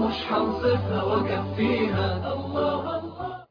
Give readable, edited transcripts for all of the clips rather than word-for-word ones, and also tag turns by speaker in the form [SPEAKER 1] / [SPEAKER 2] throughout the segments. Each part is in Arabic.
[SPEAKER 1] مش حنصفها وكفيها. الله الله.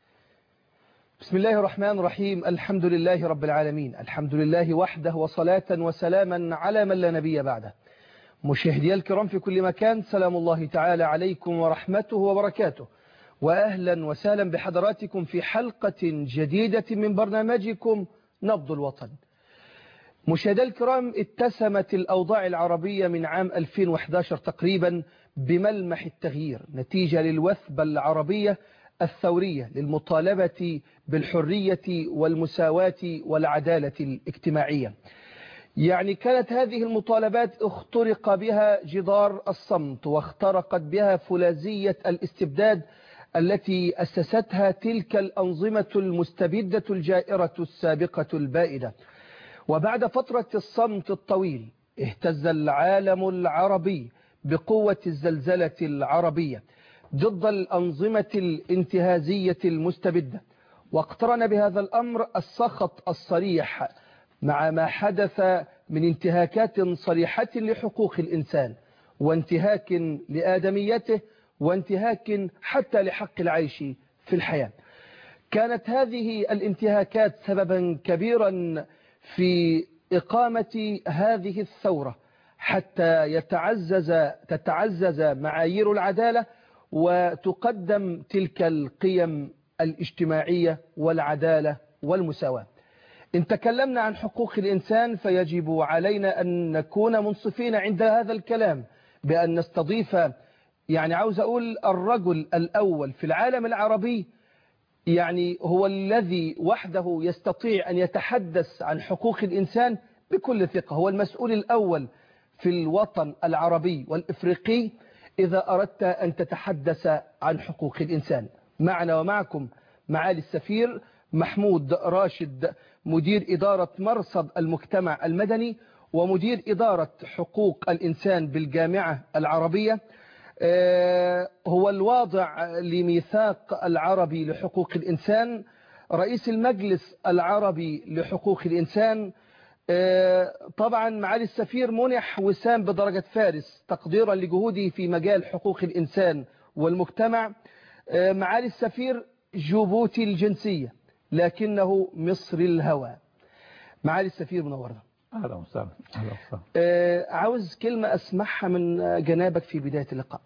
[SPEAKER 2] بسم الله الرحمن الرحيم. الحمد لله رب العالمين، الحمد لله وحده، وصلاة وسلاما على من لا نبي بعده. مشاهدي الكرام في كل مكان، سلام الله تعالى عليكم ورحمته وبركاته، وأهلا وسهلا بحضراتكم في حلقة جديدة من برنامجكم نبض الوطن. مشاهدي الكرام، اتسمت الأوضاع العربية من عام 2011 تقريبا بملمح التغيير نتيجة للوثبة العربية الثورية للمطالبة بالحرية والمساواة والعدالة الاجتماعية. يعني كانت هذه المطالبات اخترق بها جدار الصمت، واخترقت بها فولاذية الاستبداد التي أسستها تلك الأنظمة المستبدة الجائرة السابقة البائدة. وبعد فترة الصمت الطويل اهتز العالم العربي بقوة الزلزلة العربية ضد الأنظمة الانتهازية المستبدة، واقترن بهذا الأمر السخط الصريح مع ما حدث من انتهاكات صريحة لحقوق الإنسان، وانتهاك لآدميته، وانتهاك حتى لحق العيش في الحياة. كانت هذه الانتهاكات سببا كبيرا في إقامة هذه الثورة حتى تتعزز معايير العدالة، وتقدم تلك القيم الاجتماعية والعدالة والمساواة. إن تكلمنا عن حقوق الإنسان فيجب علينا أن نكون منصفين عند هذا الكلام، بأن نستضيف عاوز أقول الرجل الأول في العالم العربي، هو الذي وحده يستطيع أن يتحدث عن حقوق الإنسان بكل ثقة. هو المسؤول الأول في الوطن العربي والإفريقي إذا أردت أن تتحدث عن حقوق الإنسان. معنا ومعكم معالي السفير محمود راشد، مدير إدارة مرصد المجتمع المدني ومدير إدارة حقوق الإنسان بالجامعة العربية، هو الواضع لميثاق العربي لحقوق الإنسان، رئيس المجلس العربي لحقوق الإنسان. طبعا معالي السفير منح وسام بدرجة فارس تقديرا لجهوده في مجال حقوق الإنسان والمجتمع. معالي السفير جيبوتي الجنسية لكنه مصري الهوى. معالي السفير منورنا.
[SPEAKER 3] أهلا وسهلا. أهلا وسهلا.
[SPEAKER 2] عاوز كلمة أسمعها من جنابك في بداية اللقاء.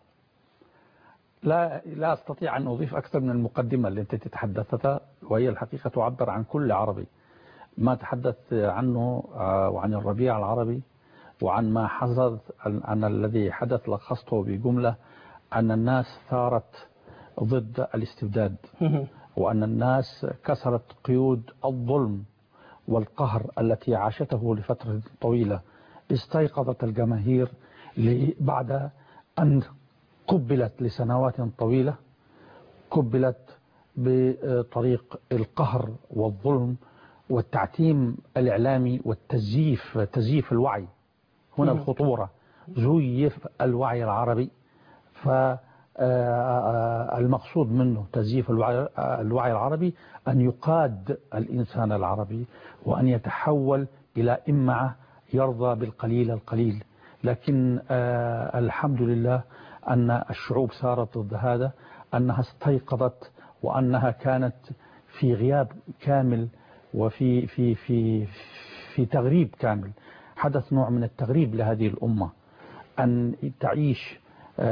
[SPEAKER 3] لا أستطيع أن أضيف أكثر من المقدمة اللي أنت تتحدثتها، وهي الحقيقة تعبر عن كل عربي. ما تحدث عنه وعن الربيع العربي وعن ما حصل، عن الذي حدث لخصته بجملة أن الناس ثارت ضد الاستبداد، وأن الناس كسرت قيود الظلم والقهر التي عاشته لفترة طويلة. استيقظت الجماهير بعد أن قبلت لسنوات طويلة، قبلت بطريق القهر والظلم والتعتيم الإعلامي والتزييف، تزييف الوعي. هنا الخطورة، زيف الوعي العربي. فالمقصود منه تزييف الوعي العربي أن يقاد الإنسان العربي وأن يتحول إلى إمعة يرضى بالقليل القليل. لكن الحمد لله أن الشعوب سارت ضد هذا، أنها استيقظت، وأنها كانت في غياب كامل وفي في في في تغريب كامل. حدث نوع من التغريب لهذه الأمة، أن تعيش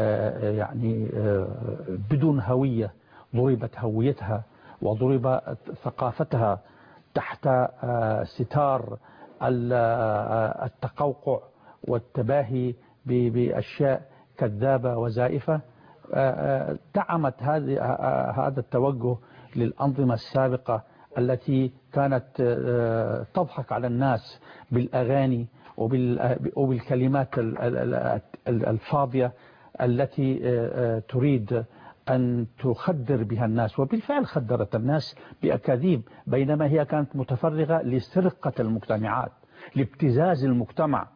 [SPEAKER 3] بدون هوية. ضربت هويتها وضرب ثقافتها تحت ستار التقوقع والتباهي بأشياء كذابة وزائفة. دعمت هذا التوجه للأنظمة السابقة التي كانت تضحك على الناس بالأغاني وبالكلمات الفاضية التي تريد أن تخدر بها الناس، وبالفعل خدرت الناس بأكاذيب، بينما هي كانت متفرغة لسرقة المجتمعات، لابتزاز المجتمع،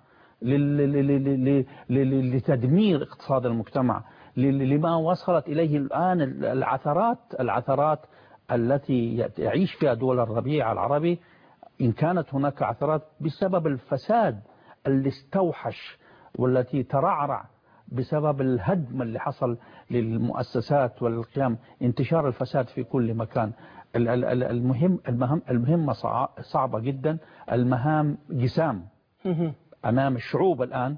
[SPEAKER 3] لتدمير اقتصاد المجتمع، لما وصلت إليه الآن العثرات التي يعيش فيها دول الربيع العربي. إن كانت هناك عثرات بسبب الفساد اللي استوحش والتي ترعرع بسبب الهدم اللي حصل للمؤسسات والقيام، انتشار الفساد في كل مكان. المهمة صعبة جدا، المهام جسام أمام الشعوب الآن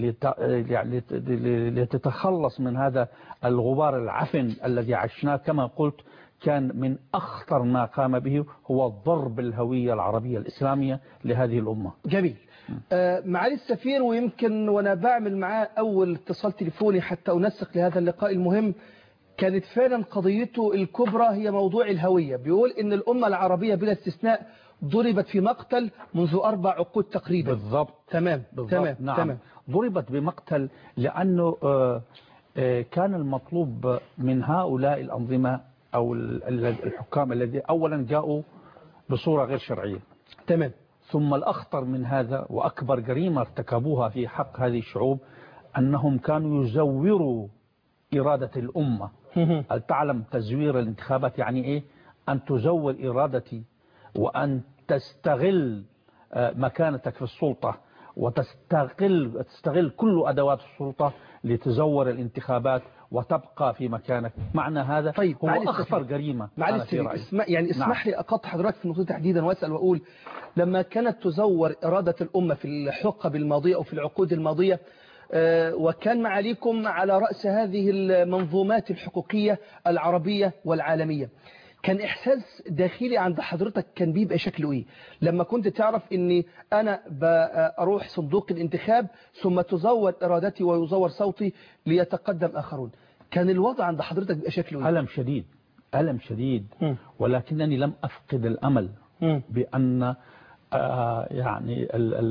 [SPEAKER 3] لتتخلص من هذا الغبار العفن الذي عشناه. كما قلت كان من أخطر ما قام به هو ضرب الهوية العربية الإسلامية لهذه الأمة.
[SPEAKER 2] جميل. معالي السفير، ويمكن وأنا بعمل معاه أول اتصال تليفوني حتى أنسق لهذا اللقاء المهم، كانت فعلا قضيته الكبرى هي موضوع الهوية. بيقول إن الأمة العربية بلا استثناء ضربت في مقتل منذ 4 عقود تقريبا.
[SPEAKER 3] بالضبط.
[SPEAKER 2] تمام.
[SPEAKER 3] نعم.
[SPEAKER 2] تمام.
[SPEAKER 3] ضربت بمقتل لأنه كان المطلوب من هؤلاء الأنظمة أو الحكام الذي أولا جاءوا بصورة غير شرعية.
[SPEAKER 2] تمام.
[SPEAKER 3] ثم الأخطر من هذا وأكبر جريمة ارتكبوها في حق هذه الشعوب أنهم كانوا يزوروا إرادة الأمة. تعلم تزوير الانتخابات يعني إيه؟ أن تزور إرادتي وأن تستغل مكانتك في السلطة وتستغل كل أدوات السلطة لتزور الانتخابات وتبقى في مكانك. معنى هذا
[SPEAKER 2] طيب
[SPEAKER 3] هو أخطر جريمة.
[SPEAKER 2] يعني اسمح لي أقطع حضرتك في النقطة تحديدا وأسأل وأقول، لما كانت تزور إرادة الأمة في الحقب الماضية أو في العقود الماضية، وكان معاليكم على رأس هذه المنظومات الحقوقية العربية والعالمية، كان إحساس داخلي عند حضرتك كان بيبقى شكله إيه لما كنت تعرف إني أنا بأروح صندوق الانتخاب ثم تزور إرادتي ويزور صوتي ليتقدم آخرون؟ كان الوضع عند حضرتك بيبقى شكله إيه؟
[SPEAKER 3] ألم شديد. ولكنني لم أفقد الأمل بأن يعني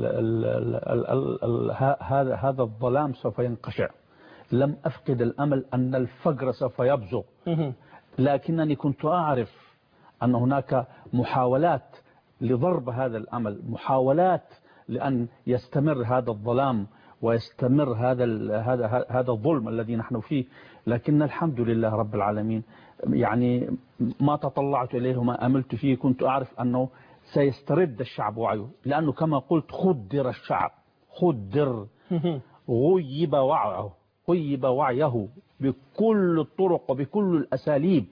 [SPEAKER 3] هذا الظلام سوف ينقشع. لم أفقد الأمل أن الفقر سوف يبزغ، لكنني كنت أعرف أن هناك محاولات لضرب هذا الأمل، محاولات لأن يستمر هذا الظلام ويستمر هذا الظلم الذي نحن فيه. لكن الحمد لله رب العالمين، يعني ما تطلعت إليه وما أملت فيه كنت أعرف أنه سيسترد الشعب وعيه، لأنه كما قلت خدر الشعب، خدر، غيب وعيه بكل الطرق وبكل الأساليب،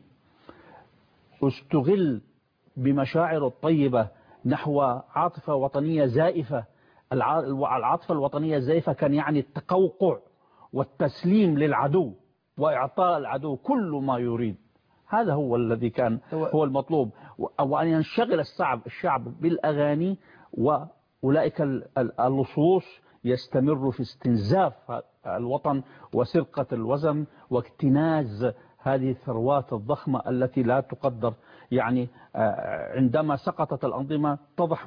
[SPEAKER 3] استغل بمشاعر الطيبة نحو عاطفة وطنية زائفة. العاطفة الوطنية الزائفة كان يعني التقوقع والتسليم للعدو وإعطاء العدو كل ما يريد. هذا هو الذي كان هو المطلوب، وأن ينشغل الشعب بالأغاني، وأولئك اللصوص يستمر في استنزاف الوطن وسرقة الوزن واكتناز هذه الثروات الضخمة التي لا تقدر. يعني عندما سقطت الأنظمة اتضح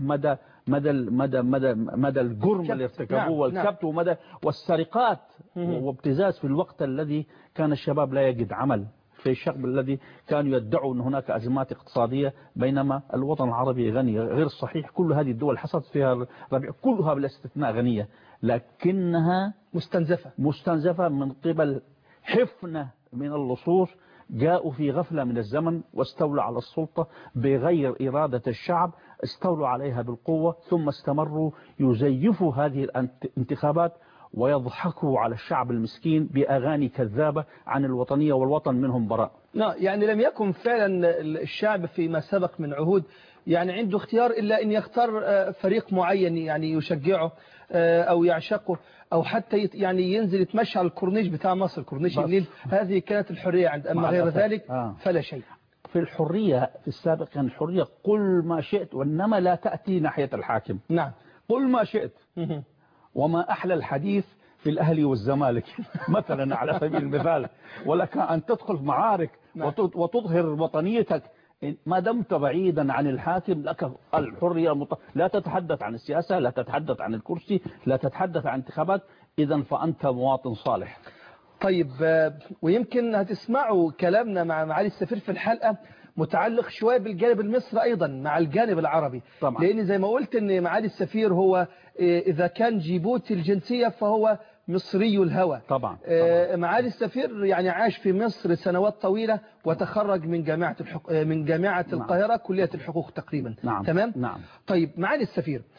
[SPEAKER 3] مدى الجرم اللي ارتكبوه والكبت ومدى والسرقات وابتزاز في الوقت الذي كان الشباب لا يجد عمل، في الشعب الذي كانوا يدعوا أن هناك أزمات اقتصادية بينما الوطن العربي غني. غير صحيح. كل هذه الدول حصلت فيها ربيع كلها بلا استثناء غنية، لكنها مستنزفة من قبل حفنة من اللصوص جاءوا في غفلة من الزمن واستولوا على السلطة بغير إرادة الشعب، استولوا عليها بالقوة، ثم استمروا يزيفوا هذه الانتخابات ويضحكوا على الشعب المسكين بأغاني كذابة عن الوطنية والوطن منهم براء.
[SPEAKER 2] يعني لم يكن فعلا الشعب فيما سبق من عهود يعني عنده اختيار إلا أن يختار فريق معين يعني يشجعه أو يعشقه أو حتى يعني ينزل يتمشى على الكورنيش بتاع مصر، كورنيش النيل. هذه كانت الحرية عند، أما غير ذلك فلا شيء.
[SPEAKER 3] في الحرية في السابق كان الحرية قل ما شئت، وإنما لا تأتي ناحية الحاكم.
[SPEAKER 2] نعم.
[SPEAKER 3] قل ما شئت. وما أحلى الحديث في الأهلي والزمالك مثلا على سبيل المثال، ولك أن تدخل في معارك وتظهر وطنيتك ما دمت بعيدا عن الحاكم. لك الحرية لا تتحدث عن السياسة، لا تتحدث عن الكرسي، لا تتحدث عن انتخابات، إذا فأنت مواطن صالح.
[SPEAKER 2] طيب، ويمكن هتسمعوا كلامنا مع معالي السفير في الحلقة متعلق شوية بالجانب المصري أيضا مع الجانب العربي طبعا. لأن زي ما قلت أن معالي السفير هو إذا كان جيبوتي الجنسية فهو مصري الهوى طبعا. معالي السفير يعني عاش في مصر سنوات طويلة وتخرج من جامعة القاهرة كلية الحقوق تقريبا.
[SPEAKER 3] نعم.
[SPEAKER 2] تمام؟
[SPEAKER 3] نعم.
[SPEAKER 2] طيب معالي السفير،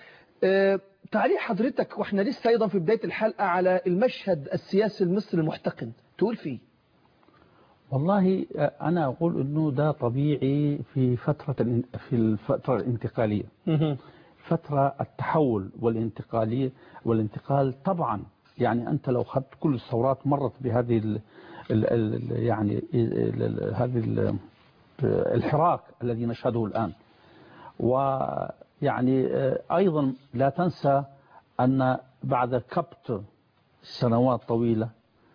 [SPEAKER 2] تعليق حضرتك واحنا لسه أيضا في بداية الحلقة على المشهد السياسي المصري المحتقن، تقول فيه؟
[SPEAKER 3] والله أنا أقول أنه ده طبيعي في الفترة الانتقالية. فترة التحول والانتقال طبعا. يعني أنت لو أخذت كل الثورات مرت بهذه هذه الحراك الذي نشهده الآن. ويعني أيضا لا تنسى أن بعد كبت سنوات طويلة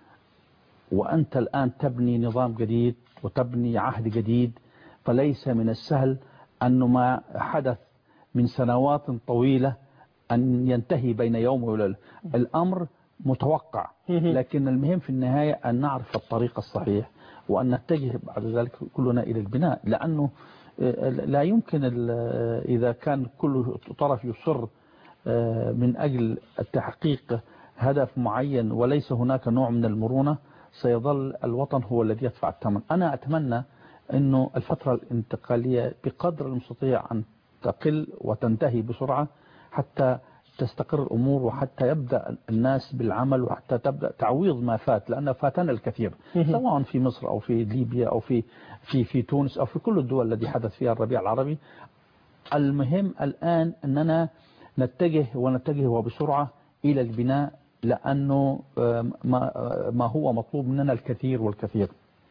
[SPEAKER 3] وأنت الآن تبني نظام جديد وتبني عهد جديد، فليس من السهل أنه ما حدث من سنوات طويلة أن ينتهي بين يوم وليلة. الأمر متوقع، لكن المهم في النهاية أن نعرف الطريق الصحيح وأن نتجه بعد ذلك كلنا إلى البناء، لأنه لا يمكن إذا كان كل طرف يصر من أجل التحقيق هدف معين وليس هناك نوع من المرونة، سيظل الوطن هو الذي يدفع الثمن. أنا أتمنى أنه الفترة الانتقالية بقدر المستطيع أن تقل وتنتهي بسرعة حتى تستقر الأمور وحتى يبدأ الناس بالعمل وحتى تبدأ تعويض ما فات، لأن فاتنا الكثير سواء في مصر أو في ليبيا أو في تونس أو في كل الدول التي حدث فيها الربيع العربي. المهم الآن أننا نتجه وبسرعة إلى البناء، لأنه ما هو مطلوب مننا الكثير والكثير.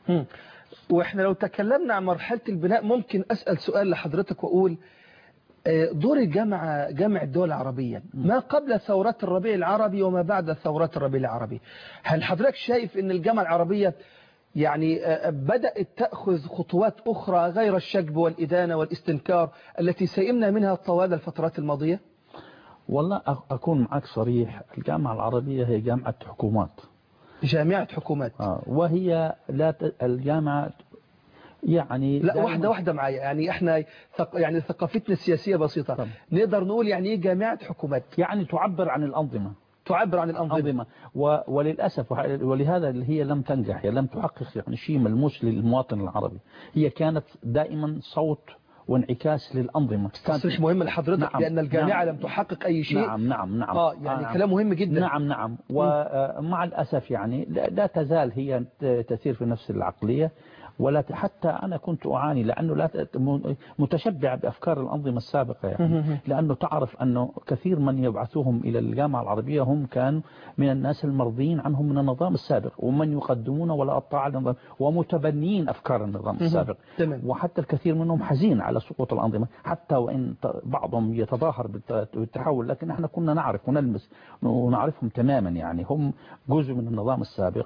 [SPEAKER 2] وإحنا لو تكلمنا عن مرحلة البناء ممكن أسأل سؤال لحضرتك وأقول دور جامع الدول العربية ما قبل ثورات الربيع العربي وما بعد ثورات الربيع العربي، هل حضرتك شايف أن الجامعة العربية يعني بدأت تأخذ خطوات أخرى غير الشجب والإدانة والاستنكار التي سئمنا منها طوال الفترات الماضية؟
[SPEAKER 3] والله أكون معك صريح، الجامعة العربية هي جامعة حكومات.
[SPEAKER 2] جامعة حكومات.
[SPEAKER 3] وهي الجامعة يعني
[SPEAKER 2] لا واحدة معايا، يعني احنا يعني ثقافتنا السياسية بسيطة. طبعا. نقدر نقول يعني ايه جامعة حكومات؟
[SPEAKER 3] يعني تعبر عن الأنظمة.
[SPEAKER 2] تعبر عن الأنظمة.
[SPEAKER 3] وللأسف ولهذا هي لم تنجح، هي لم تحقق يعني شيء ملموس للمواطن العربي. هي كانت دائما صوت وانعكاس للأنظمة.
[SPEAKER 2] تصريح مهم لحضرتك. نعم. لأن الجامعة لم تحقق أي شيء.
[SPEAKER 3] نعم
[SPEAKER 2] يعني كلام مهم جدا.
[SPEAKER 3] نعم ومع الأسف يعني لا تزال هي تسير في نفس العقلية، ولا حتى أنا كنت أعاني لأنه لا متشبع بأفكار الأنظمة السابقة يعني. لأنه تعرف أنه كثير من يبعثوهم إلى الجامعة العربية هم كانوا من الناس المرضين عنهم من النظام السابق، ومن يقدمون ولا أطاع النظام ومتبنين أفكار النظام السابق. وحتى الكثير منهم حزين على سقوط الأنظمة، حتى وإن بعضهم يتظاهر بالتحول، لكن احنا كنا نعرف ونلمس ونعرفهم تماما، يعني هم جزء من النظام السابق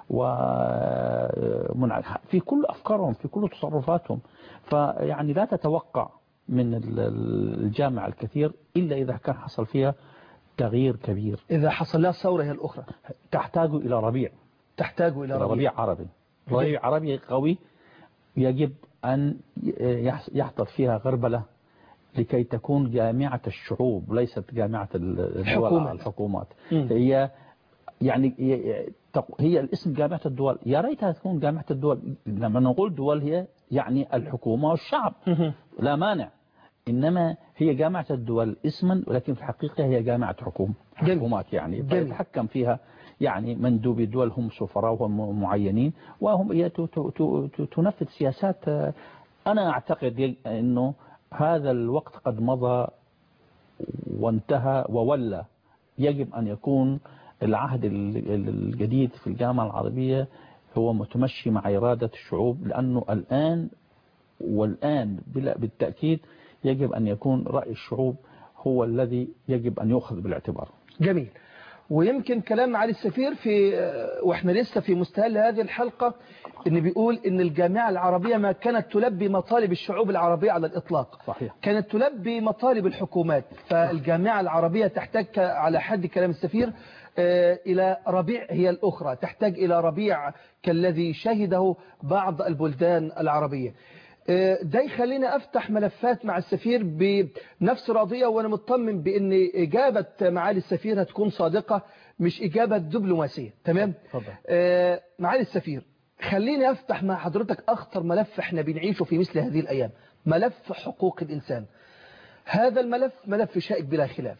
[SPEAKER 3] في كل أفكارهم في كل تصرفاتهم. فيعني لا تتوقع من الجامعة الكثير إلا إذا كان حصل فيها تغيير كبير.
[SPEAKER 2] إذا حصل لها ثورة هي الأخرى
[SPEAKER 3] تحتاج إلى ربيع. ربيع عربي. ربيع عربي قوي يجب أن يحدث فيها غربلة لكي تكون جامعة الشعوب ليست جامعة الحكومات. هي يعني هي الاسم جامعة الدول، يا ريتها تكون جامعة الدول. لما نقول دول هي يعني الحكومة والشعب لا مانع، إنما هي جامعة الدول اسما، ولكن في الحقيقة هي جامعة حكومات يعني يتحكم فيها يعني مندوبي الدول هم سفراء وهم معينين، وهم تنفذ سياسات. أنا أعتقد أنه هذا الوقت قد مضى وانتهى وولى. يجب أن يكون العهد الجديد في الجامعة العربية هو متمشي مع إرادة الشعوب، لأنه والآن بالتأكيد يجب أن يكون رأي الشعوب هو الذي يجب أن يؤخذ بالاعتبار.
[SPEAKER 2] جميل. ويمكن كلام معالي السفير وإحنا لسه في مستهل هذه الحلقة إن بيقول إن الجامعة العربية ما كانت تلبي مطالب الشعوب العربية على الإطلاق.
[SPEAKER 3] صحيح.
[SPEAKER 2] كانت تلبي مطالب الحكومات. فالجامعة العربية تحتاج على حد كلام السفير إلى ربيع هي الأخرى، تحتاج إلى ربيع كالذي شهده بعض البلدان العربية. ده يخلينا أفتح ملفات مع السفير بنفس راضية، وأنا مطمن بأن إجابة معالي السفير هتكون صادقة مش إجابة دبلوماسية. تمام؟ معالي السفير، خليني أفتح مع حضرتك أخطر ملف احنا بنعيشه في مثل هذه الأيام، ملف حقوق الإنسان. هذا الملف ملف شائك بلا خلاف،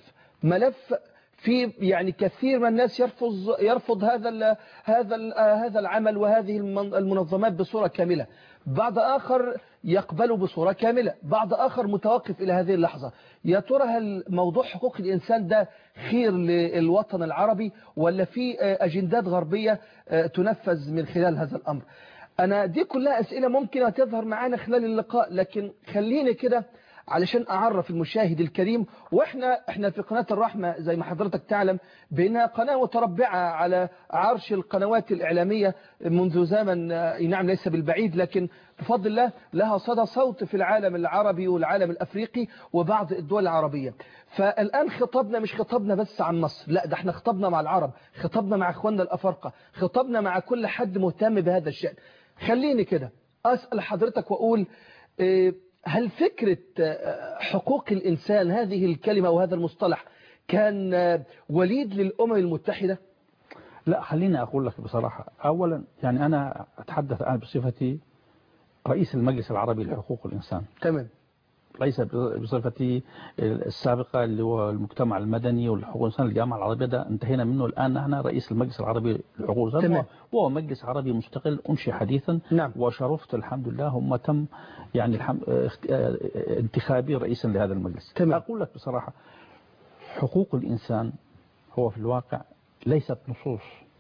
[SPEAKER 2] ملف في يعني كثير من الناس يرفض هذا العمل وهذه المنظمات بصورة كاملة، بعض آخر يقبل بصورة كاملة، بعض آخر متوقف إلى هذه اللحظة. يا ترى هل موضوع حقوق الإنسان ده خير للوطن العربي ولا في أجندات غربية تنفذ من خلال هذا الأمر؟ أنا دي كلها أسئلة ممكن تظهر معانا خلال اللقاء، لكن خليني كده علشان أعرف المشاهد الكريم. وإحنا في قناة الرحمة زي ما حضرتك تعلم بأنها قناة متربعة على عرش القنوات الإعلامية منذ زمن نعم ليس بالبعيد، لكن بفضل الله لها صدى صوت في العالم العربي والعالم الأفريقي وبعض الدول العربية. فالآن خطابنا مش خطابنا بس عن مصر، لا ده احنا خطابنا مع العرب، خطابنا مع اخواننا الأفارقة، خطابنا مع كل حد مهتم بهذا الشأن. خليني كده أسأل حضرتك وأقول هل فكرة حقوق الإنسان هذه الكلمة وهذا المصطلح كان وليد للأمم المتحدة؟
[SPEAKER 3] لا، خليني أقول لك بصراحة. أولا يعني أنا أتحدث الآن بصفتي رئيس المجلس العربي لحقوق الإنسان.
[SPEAKER 2] تمام.
[SPEAKER 3] ليس بصفتي السابقة اللي هو المجتمع المدني والحقوق الإنسان الجامعة العربية، ده انتهينا منه. الآن نحن رئيس المجلس العربي لحقوق الإنسان، وهو مجلس عربي مستقل أنشئ حديثا.
[SPEAKER 2] نعم.
[SPEAKER 3] وشرفت الحمد لله، هم تم يعني انتخابي رئيسا لهذا المجلس.
[SPEAKER 2] تمام.
[SPEAKER 3] أقول لك بصراحة حقوق الإنسان هو في الواقع ليست نصوص.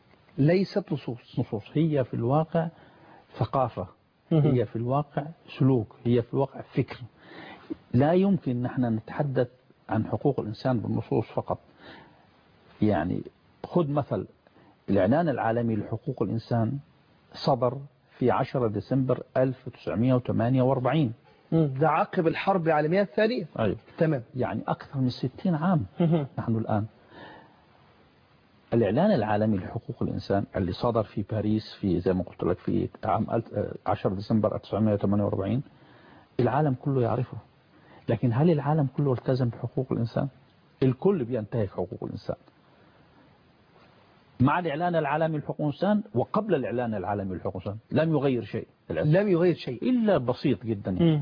[SPEAKER 3] هي في الواقع ثقافة، هي في الواقع سلوك، هي في الواقع فكر. لا يمكن نحن نتحدث عن حقوق الإنسان بالنصوص فقط. يعني خذ مثل الإعلان العالمي لحقوق الإنسان صدر في 10 ديسمبر 1948.
[SPEAKER 2] ده عقب الحرب العالمية الثانية.
[SPEAKER 3] أيوة.
[SPEAKER 2] تمام.
[SPEAKER 3] يعني أكثر من 60 عام. نحن الآن الإعلان العالمي لحقوق الإنسان اللي صدر في باريس في زي ما قلت لك في عام 10 ديسمبر 1948 العالم كله يعرفه. لكن هل العالم كله التزم بحقوق الإنسان؟ الكل بينتهك حقوق الإنسان. مع الإعلان العالمي لحقوق الإنسان وقبل الإعلان العالمي لحقوق الإنسان لم يغير شيء.
[SPEAKER 2] لم يغير شيء
[SPEAKER 3] إلا بسيط جدا.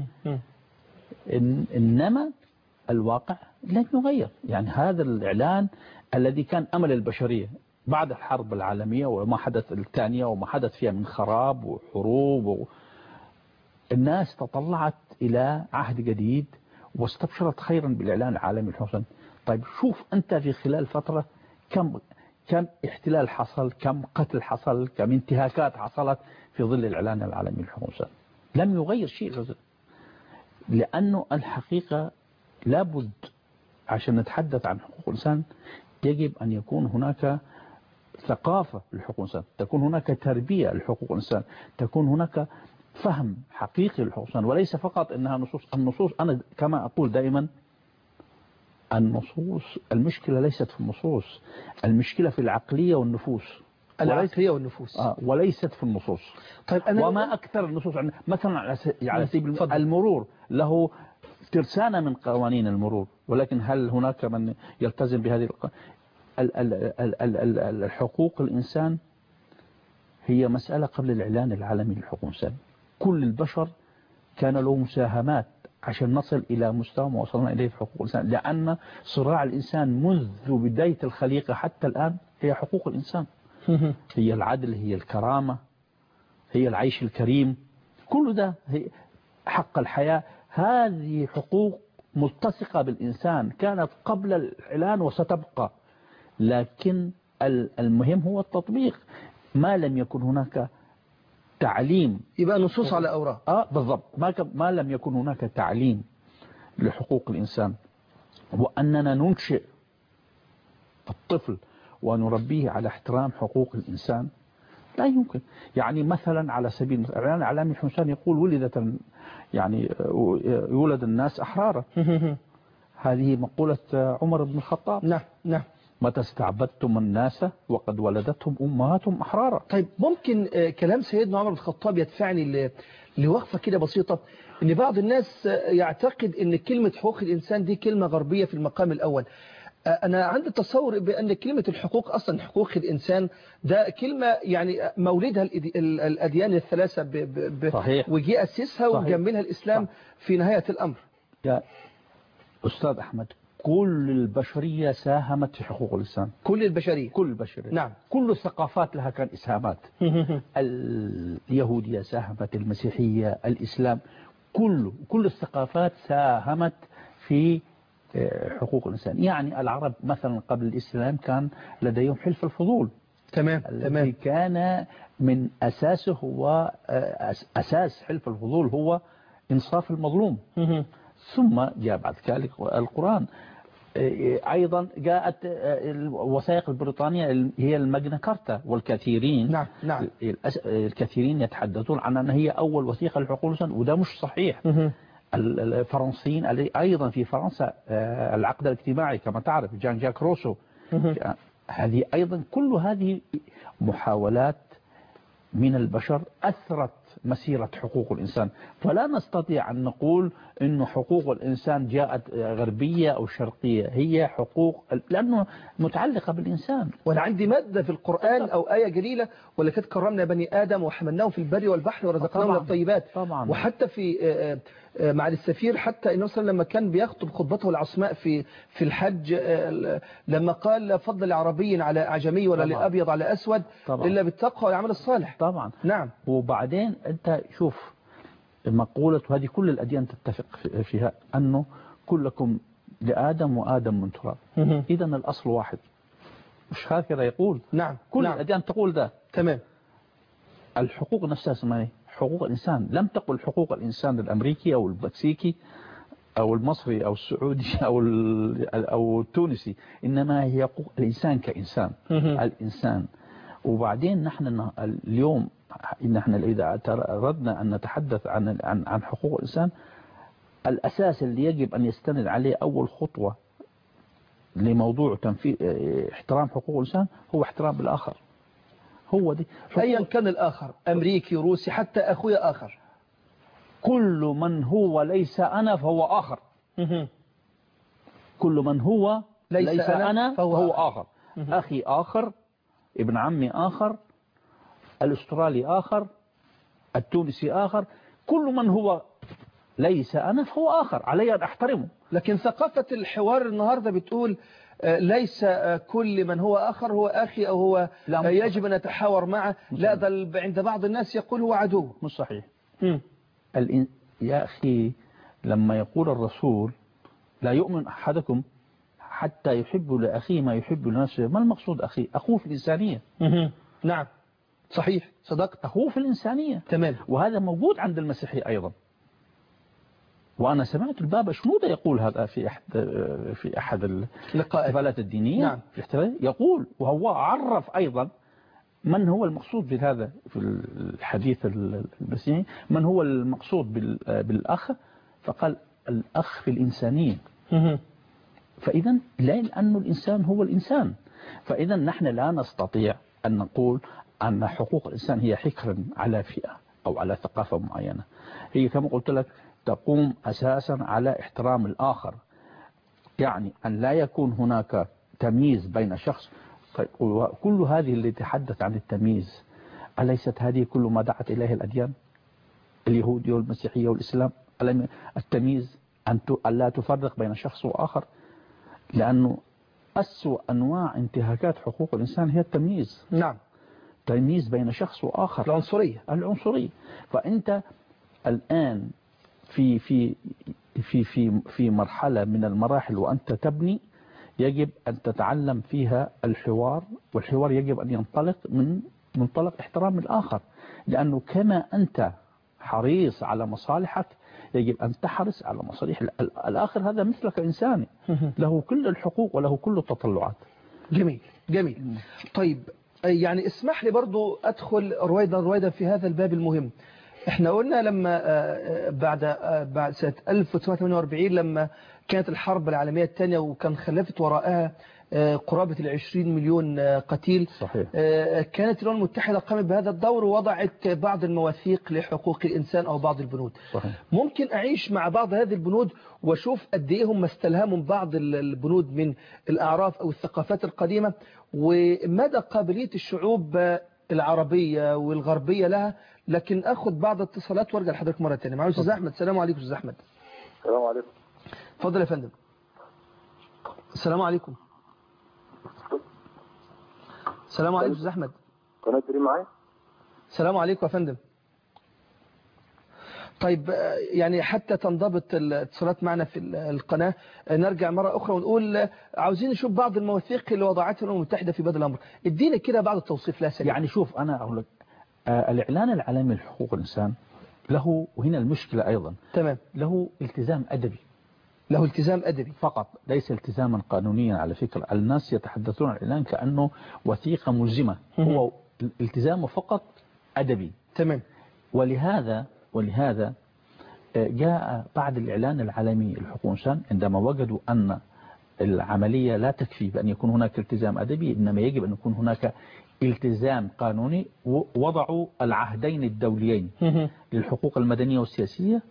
[SPEAKER 3] إنما الواقع لم يغير. يعني هذا الإعلان الذي كان أمل البشرية بعد الحرب العالمية وما حدث الثانية وما حدث فيها من خراب وحروب الناس تطلعت إلى عهد جديد واستبشرت خيرا بالإعلان العالمي لحقوق الإنسان. طيب شوف أنت في خلال فترة كم احتلال حصل، كم قتل حصل، كم انتهاكات حصلت في ظل الإعلان العالمي لحقوق الإنسان. لم يغير شيء. لأنه الحقيقة لابد عشان نتحدث عن حقوق الإنسان يجب أن يكون هناك ثقافة لحقوق الإنسان، تكون هناك تربية لحقوق الإنسان، تكون هناك فهم حقيقي لحقوق الإنسان، وليس فقط أنها نصوص. أنا كما أقول دائما النصوص، المشكلة ليست في النصوص، المشكلة في العقلية والنفوس. وليست في النصوص.
[SPEAKER 2] طيب
[SPEAKER 3] وما أكثر النصوص مثلا على سبيل المرور له ترسانة من قوانين المرور، ولكن هل هناك من يلتزم بهذه الحقوق؟ الإنسان هي مسألة قبل الإعلان العالمي لحقوق الإنسان. كل البشر كان له مساهمات عشان نصل إلى مستوى ما وصلنا إليه في حقوق الإنسان، لأن صراع الإنسان منذ بداية الخليقة حتى الآن هي حقوق الإنسان. هي العدل، هي الكرامة، هي العيش الكريم، كل ده هي حق الحياة. هذه حقوق ملتصقة بالإنسان كانت قبل الإعلان وستبقى، لكن المهم هو التطبيق. ما لم يكن هناك تعليم
[SPEAKER 2] يبقى نصوص على أوراق.
[SPEAKER 3] بالضبط. ما لم يكن هناك تعليم لحقوق الإنسان وأننا ننشئ الطفل ونربيه على احترام حقوق الإنسان لا يمكن. يعني مثلا على سبيل الإعلان العالمي الإنسان يقول يولد الناس أحرارا. هذه مقولة عمر بن الخطاب.
[SPEAKER 2] نعم.
[SPEAKER 3] متى استعبدتم الناس وقد ولدتهم أمهاتهم أحرارا.
[SPEAKER 2] طيب ممكن كلام سيدنا عمر بن الخطاب يدفعني لوقفة كده بسيطة، ان بعض الناس يعتقد ان كلمة حقوق الإنسان دي كلمة غربية في المقام الأول. أنا عندي تصور بأن كلمة الحقوق أصلا حقوق الإنسان ده كلمة يعني مولدها الأديان الثلاثة وجي أسسها وجملها الإسلام في نهاية الأمر.
[SPEAKER 3] يا أستاذ أحمد، كل البشرية ساهمت في حقوق الإنسان.
[SPEAKER 2] كل البشرية.
[SPEAKER 3] كل البشرية.
[SPEAKER 2] نعم.
[SPEAKER 3] كل الثقافات لها كان إسهامات. اليهودية ساهمت، المسيحية، الإسلام، كل الثقافات ساهمت في حقوق الإنسان. يعني العرب مثلا قبل الإسلام كان لديهم حلف الفضول.
[SPEAKER 2] تمام.
[SPEAKER 3] الذي كان من أساسه هو أساس حلف الفضول هو إنصاف المظلوم. ثم جاء بعد ذلك القرآن. أيضا جاءت الوثائق البريطانية هي الماجنا كارتا، والكثيرين
[SPEAKER 2] نعم.
[SPEAKER 3] الكثيرين يتحدثون عن أنها هي أول وثيقة لحقوق الإنسان، وده مش صحيح. الفرنسيين أيضا في فرنسا العقد الاجتماعي كما تعرف جان جاك روسو، هذه أيضا كل هذه محاولات من البشر أثرت مسيرة حقوق الإنسان. فلا نستطيع أن نقول أن حقوق الإنسان جاءت غربية أو شرقية، هي حقوق لأنه متعلقة بالإنسان.
[SPEAKER 2] وأنا عندي مادة في القرآن أو آية جليلة: ولقد كرمنا بني آدم وحملناهم في البر والبحر ورزقناهم من الطيبات.
[SPEAKER 3] طبعا.
[SPEAKER 2] وحتى في مع السفير، حتى إنه لما كان بيخطب خطبته العصماء في الحج، لما قال: فضل عربي على أعجمي ولا لأبيض على أسود إلا بالتقوى والعمل الصالح.
[SPEAKER 3] طبعا.
[SPEAKER 2] نعم.
[SPEAKER 3] وبعدين أنت شوف مقولة، وهذه كل الأديان تتفق فيها، أنه كلكم لآدم وآدم من تراب. إذا الأصل واحد، مش هكذا يقول؟
[SPEAKER 2] نعم.
[SPEAKER 3] كل
[SPEAKER 2] نعم.
[SPEAKER 3] الأديان تقول ده.
[SPEAKER 2] تمام.
[SPEAKER 3] الحقوق نفسها اسمها حقوق الإنسان. لم تقل حقوق الإنسان الأمريكي أو المكسيكي أو المصري أو السعودي أو التونسي، إنما هي حقوق الإنسان كإنسان. الإنسان. وبعدين نحن اليوم نحن إذا أردنا أن نتحدث عن حقوق الإنسان، الأساس اللي يجب أن يستند عليه أول خطوة لموضوع تنفيذ احترام حقوق الإنسان هو احترام الآخر. هو دي
[SPEAKER 2] أيا كان الآخر، أمريكي، روسي، حتى أخويا آخر.
[SPEAKER 3] كل من هو ليس أنا فهو آخر. كل من هو ليس أنا فهو آخر. أخي آخر، ابن عمي آخر، الأسترالي آخر، التونسي آخر، كل من هو ليس أنا فهو آخر، علي أن أحترمه.
[SPEAKER 2] لكن ثقافة الحوار النهاردة بتقول ليس كل من هو آخر هو أخي أو هو يجب أن نتحاور معه. لا، بل عند بعض الناس يقول هو عدو.
[SPEAKER 3] مش صحيح. يا أخي لما يقول الرسول: لا يؤمن أحدكم حتى يحب لأخيه ما يحب لنفسه، ما المقصود أخي؟ أخوه في الإنسانية.
[SPEAKER 2] نعم صحيح، صدقت،
[SPEAKER 3] أخوه في الإنسانية.
[SPEAKER 2] تمام.
[SPEAKER 3] وهذا موجود عند المسيحية أيضا. وأنا سمعت البابا شنودة يقول هذا في أحد الاحتفالات الدينية.
[SPEAKER 2] نعم.
[SPEAKER 3] يقول، وهو عرف أيضا من هو المقصود بهذا في الحديث المسيحي، من هو المقصود بالأخ، فقال الأخ في الإنسانية. فإذا لأن الإنسان هو الإنسان، فإذا نحن لا نستطيع أن نقول أن حقوق الإنسان هي حكر على فئة أو على ثقافة معينة. هي كما قلت لك تقوم أساسا على احترام الآخر، يعني أن لا يكون هناك تمييز بين شخص. كل هذه اللي تحدث عن التمييز، أليست هذه كل ما دعت إليه الأديان اليهودية والمسيحية والإسلام؟ التمييز، أن لا تفرق بين شخص وآخر، لأنه أسوأ أنواع انتهاكات حقوق الإنسان هي التمييز.
[SPEAKER 2] نعم.
[SPEAKER 3] تمييز بين شخص وآخر، العنصرية. فأنت الآن في مرحلة من المراحل وأنت تبني، يجب أن تتعلم فيها الحوار، والحوار يجب أن ينطلق من منطلق احترام الآخر، لأنه كما أنت حريص على مصالحك يجب أن تحرص على مصالح الآخر. هذا مثلك إنساني، له كل الحقوق وله كل التطلعات.
[SPEAKER 2] جميل جميل. طيب يعني اسمح لي برضو أدخل رويدا في هذا الباب المهم. احنا قلنا لما بعد سنة 1948 لما كانت الحرب العالمية الثانية وكان خلفت وراءها قرابة 20 مليون قتيل.
[SPEAKER 3] صحيح.
[SPEAKER 2] كانت الأمم المتحدة قامت بهذا الدور ووضعت بعض المواثيق لحقوق الإنسان أو بعض البنود.
[SPEAKER 3] صحيح.
[SPEAKER 2] ممكن أعيش مع بعض هذه البنود وأشوف قد إيه هم استلهموا بعض البنود من الأعراف أو الثقافات القديمة، ومدى قابلية الشعوب العربية والغربية لها. لكن أخذ بعض الاتصالات وارجع لحضرتك مرة ثانية. معايا أستاذ أحمد. السلام عليكم أستاذ أحمد.
[SPEAKER 4] السلام عليكم.
[SPEAKER 2] اتفضل يا فندم. السلام عليكم. السلام عليكم استاذ احمد.
[SPEAKER 4] قناه دريم معايا.
[SPEAKER 2] السلام عليكم يا فندم. طيب يعني حتى تنضبط الاتصالات معنا في القناة، نرجع مرة أخرى ونقول عاوزين نشوف بعض المواثيق اللي وضعتها الأمم المتحدة في بدء الأمر. ادينا كده بعض التوصيف لا سليم.
[SPEAKER 3] يعني شوف أنا أقول لك الإعلان العالمي لحقوق الإنسان له، وهنا المشكلة أيضا،
[SPEAKER 2] تمام،
[SPEAKER 3] له التزام أدبي.
[SPEAKER 2] له التزام أدبي
[SPEAKER 3] فقط، ليس التزاما قانونيا. على فكرة الناس يتحدثون عن الإعلان كأنه وثيقة ملزمة، هو التزامه فقط أدبي.
[SPEAKER 2] تمام.
[SPEAKER 3] ولهذا جاء بعد الإعلان العالمي لحقوق الإنسان عندما وجدوا أن العملية لا تكفي بأن يكون هناك التزام أدبي، إنما يجب أن يكون هناك التزام قانوني، ووضعوا العهدين الدوليين للحقوق المدنية والسياسية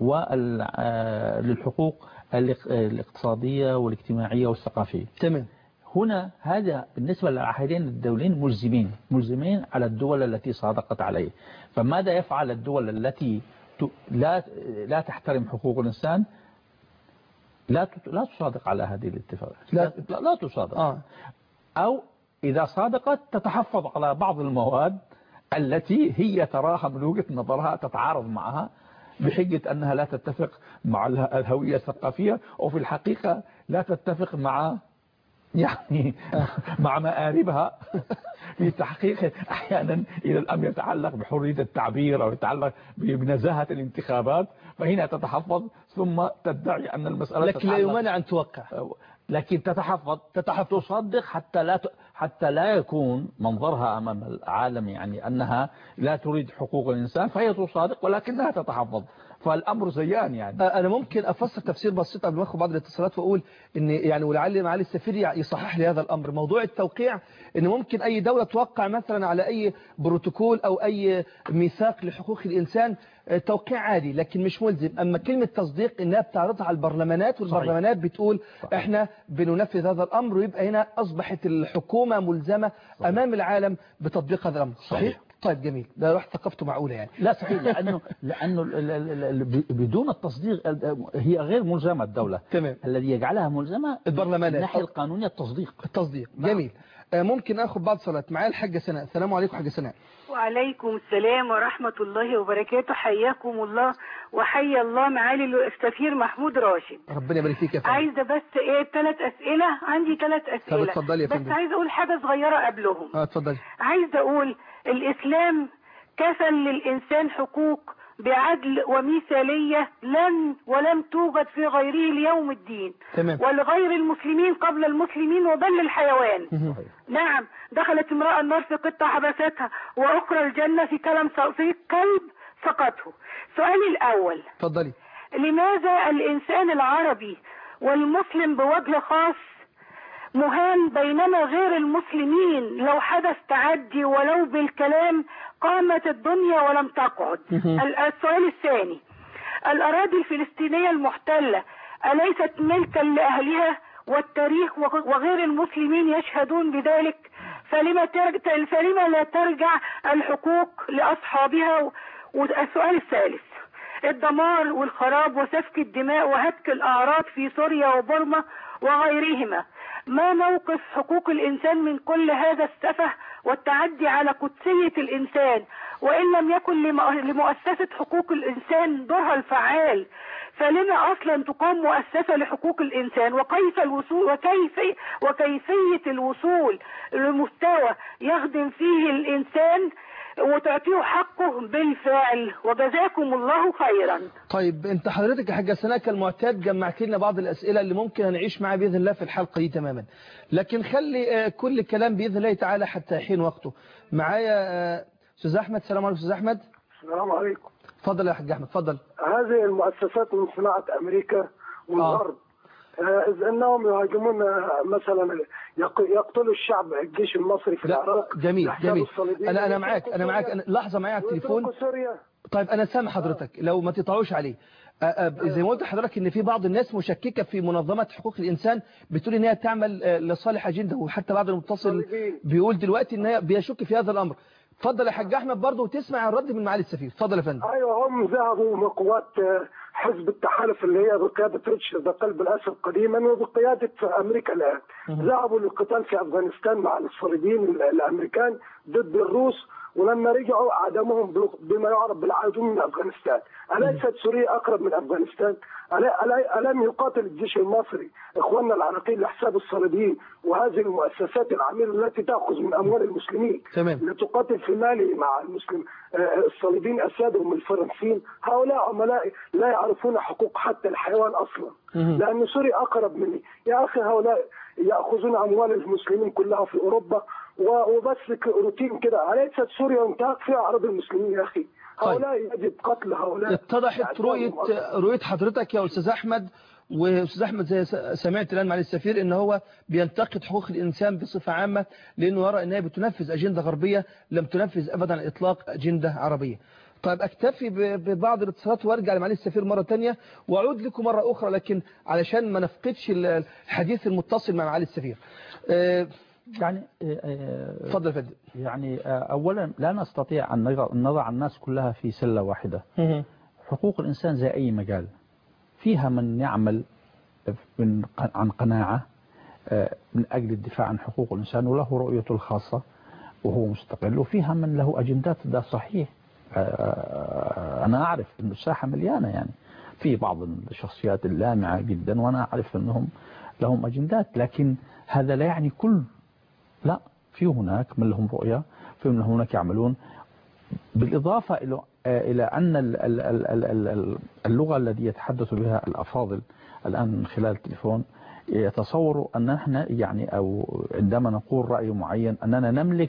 [SPEAKER 3] وللحقوق الاقتصادية والاجتماعية والثقافية.
[SPEAKER 2] تمام.
[SPEAKER 3] هنا هذا بالنسبة للعهدين الدوليين ملزمين على الدول التي صادقت عليه. فماذا يفعل الدول التي لا تحترم حقوق الإنسان؟ لا تصادق على هذه الاتفاقات، لا تصادق. أو إذا صادقت تتحفظ على بعض المواد التي هي تراها من وجهة نظرها تتعارض معها، بحجة أنها لا تتفق مع الهوية الثقافية، وفي الحقيقة لا تتفق مع مع مآربها في تحقيق أحيانا إذا الأمر يتعلق بحرية التعبير أو يتعلق بنزاهة الانتخابات، فهنا تتحفظ ثم تدعي أن المسألة
[SPEAKER 2] لكن لا يمانع أن توقع،
[SPEAKER 3] لكن تتحفظ تصدق حتى لا يكون منظرها أمام العالم يعني أنها لا تريد حقوق الإنسان، فهي تصادق ولكنها تتحفظ. فالأمر زيان يعني.
[SPEAKER 2] أنا ممكن أفسر تفسير بسيط قبل ما أخذ بعض الاتصالات وأقول إن يعني ولعل معالي السفير يصحح لي هذا الأمر. موضوع التوقيع إن ممكن أي دولة توقع مثلا على أي بروتوكول أو أي ميثاق لحقوق الإنسان توقيع عادي لكن مش ملزم. أما كلمة تصديق إنها بتعرضها على البرلمانات والبرلمانات بتقول إحنا بننفذ هذا الأمر، ويبقى هنا أصبحت الحكومة ملزمة أمام العالم بتطبيق هذا الأمر. صحيح؟ طيب جميل، ده روح ثقافته معقولة يعني.
[SPEAKER 3] لا صحيح، لأنه بدون التصديق هي غير ملزمة الدولة.
[SPEAKER 2] تمام.
[SPEAKER 3] الذي يجعلها ملزمة
[SPEAKER 2] البرلمانات
[SPEAKER 3] من الناحية القانونية التصديق.
[SPEAKER 2] جميل. ممكن أخذ بعض صلاة معايا الحاجة سناء. السلام عليكم حاجة سناء.
[SPEAKER 5] وعليكم السلام ورحمة الله وبركاته. حياكم الله وحيا الله معالي السفير محمود راشد.
[SPEAKER 2] ربنا يبارك فيك يا فندم.
[SPEAKER 5] عايزة بس 3 أسئلة، عندي 3 أسئلة.
[SPEAKER 2] طب اتفضلي يا فندم.
[SPEAKER 5] بس عايزة أقول حاجة صغيرة قبلهم.
[SPEAKER 2] اتفضلي.
[SPEAKER 5] عايزة أقول الإسلام كفل للإنسان حقوق بعدل ومثالية ولم توجد في غيره ليوم الدين.
[SPEAKER 2] تمام.
[SPEAKER 5] ولغير المسلمين قبل المسلمين وبل الحيوان. نعم، دخلت امرأة النار في قطة حبستها، وأخرى الجنة في كلب سقطه. سؤالي الأول،
[SPEAKER 2] اتفضلي.
[SPEAKER 5] لماذا الإنسان العربي والمسلم بوجه خاص مهان، بينما غير المسلمين لو حدث تعدي ولو بالكلام قامت الدنيا ولم تقعد؟ السؤال الثاني، الأراضي الفلسطينية المحتلة أليست ملكا لأهلها والتاريخ وغير المسلمين يشهدون بذلك؟ فلما لا ترجع الحقوق لأصحابها؟ والسؤال الثالث، الدمار والخراب وسفك الدماء وهتك الأعراض في سوريا وبورما وغيرهما، ما موقف حقوق الإنسان من كل هذا السفه والتعدي على قدسية الإنسان؟ وإن لم يكن لمؤسسة حقوق الإنسان دورها الفعال، فلما أصلا تقام مؤسسة لحقوق الإنسان؟ وكيف الوصول وكيفية الوصول لمستوى يخدم فيه الإنسان وتعطيه حقه بالفعل؟ وجزاكم الله خيرا.
[SPEAKER 2] طيب انت حضرتك يا حاجة سناء كالمعتاد جمعت لنا بعض الأسئلة اللي ممكن هنعيش معها بإذن الله في الحلقة دي تماما، لكن خلي كل كلام بإذن الله تعالى حتى حين وقته. معايا أستاذ أحمد. السلام عليكم أستاذ أحمد.
[SPEAKER 4] السلام عليكم.
[SPEAKER 2] اتفضل يا حاج أحمد اتفضل.
[SPEAKER 4] هذه المؤسسات من صناعة أمريكا والغرب. إذ أنهم يهاجمون مثلا يقتلوا الشعب الجيش المصري في العراق.
[SPEAKER 2] جميل. أنا معاك لحظة معايا على التليفون. طيب أنا سامع حضرتك لو ما تطلعوش عليه. زي ما قلت لحضرتك ان في بعض الناس مشككة في منظمة حقوق الإنسان بتقول ان هي تعمل لصالح أجندة، وحتى بعض المتصل بيقول دلوقتي ان هي بيشك في هذا الأمر. اتفضل يا حاج أحمد برضه وتسمع الرد من معالي السفير. اتفضل يا فندم.
[SPEAKER 4] ايوه، هم ذهبوا من قوات حزب التحالف اللي هي بقياده ريتشارد قلب الاسد قديما وبقياده امريكا الان، ذهبوا للقتال في افغانستان مع الصليبيين الامريكان ضد الروس، ولما رجعوا اعدموهم بما يعرف بالعودون من افغانستان. اليست سوريا اقرب من افغانستان؟ الم يقاتل الجيش المصري اخواننا العراقيين لحساب الصليبيين وهذه المؤسسات العميله التي تاخذ من اموال المسلمين لتقاتل في مالي مع المسلم الصليبيين اسادهم الفرنسيين؟ هؤلاء عملاء لا يعرفون حقوق حتى الحيوان اصلا، لان سوريا اقرب مني. يا اخي هؤلاء ياخذون اموال المسلمين كلها في اوروبا وبس روتين كده. أليست سوريا انتهك فيها أراضي المسلمين يا أخي؟ هؤلاء يجب قتل هؤلاء.
[SPEAKER 2] اتضحت رؤية حضرتك يا أستاذ أحمد. وأستاذ أحمد زي سمعت الآن مع السفير إن هو بينتقد حقوق الإنسان بصفة عامة لأنه يرى أنها بتنفذ أجندة غربية لم تنفذ أبدا إطلاق أجندة عربية. طيب أكتفي ببعض الاتصالات وارجع لمعالي السفير مرة تانية وأعود لكم مرة أخرى، لكن علشان ما نفقدش الحديث المتصل مع معالي السفير.
[SPEAKER 3] يعني
[SPEAKER 2] تفضل فندم.
[SPEAKER 3] يعني أولا لا نستطيع أن نضع الناس كلها في سلة واحدة. حقوق الإنسان زي أي مجال، فيها من يعمل عن قناعة من أجل الدفاع عن حقوق الإنسان وله رؤيته الخاصة وهو مستقل، وفيها من له أجندات. ده صحيح. أنا أعرف أن الساحة مليانة، يعني في بعض الشخصيات اللامعة جدا وأنا أعرف أنهم لهم أجندات، لكن هذا لا يعني لا، في هناك من لهم رؤية، في من هناك يعملون. بالإضافة إلى أن اللغة التي يتحدث بها الأفاضل الآن من خلال التليفون يتصوروا أن احنا يعني أو عندما نقول رأي معين أننا نملك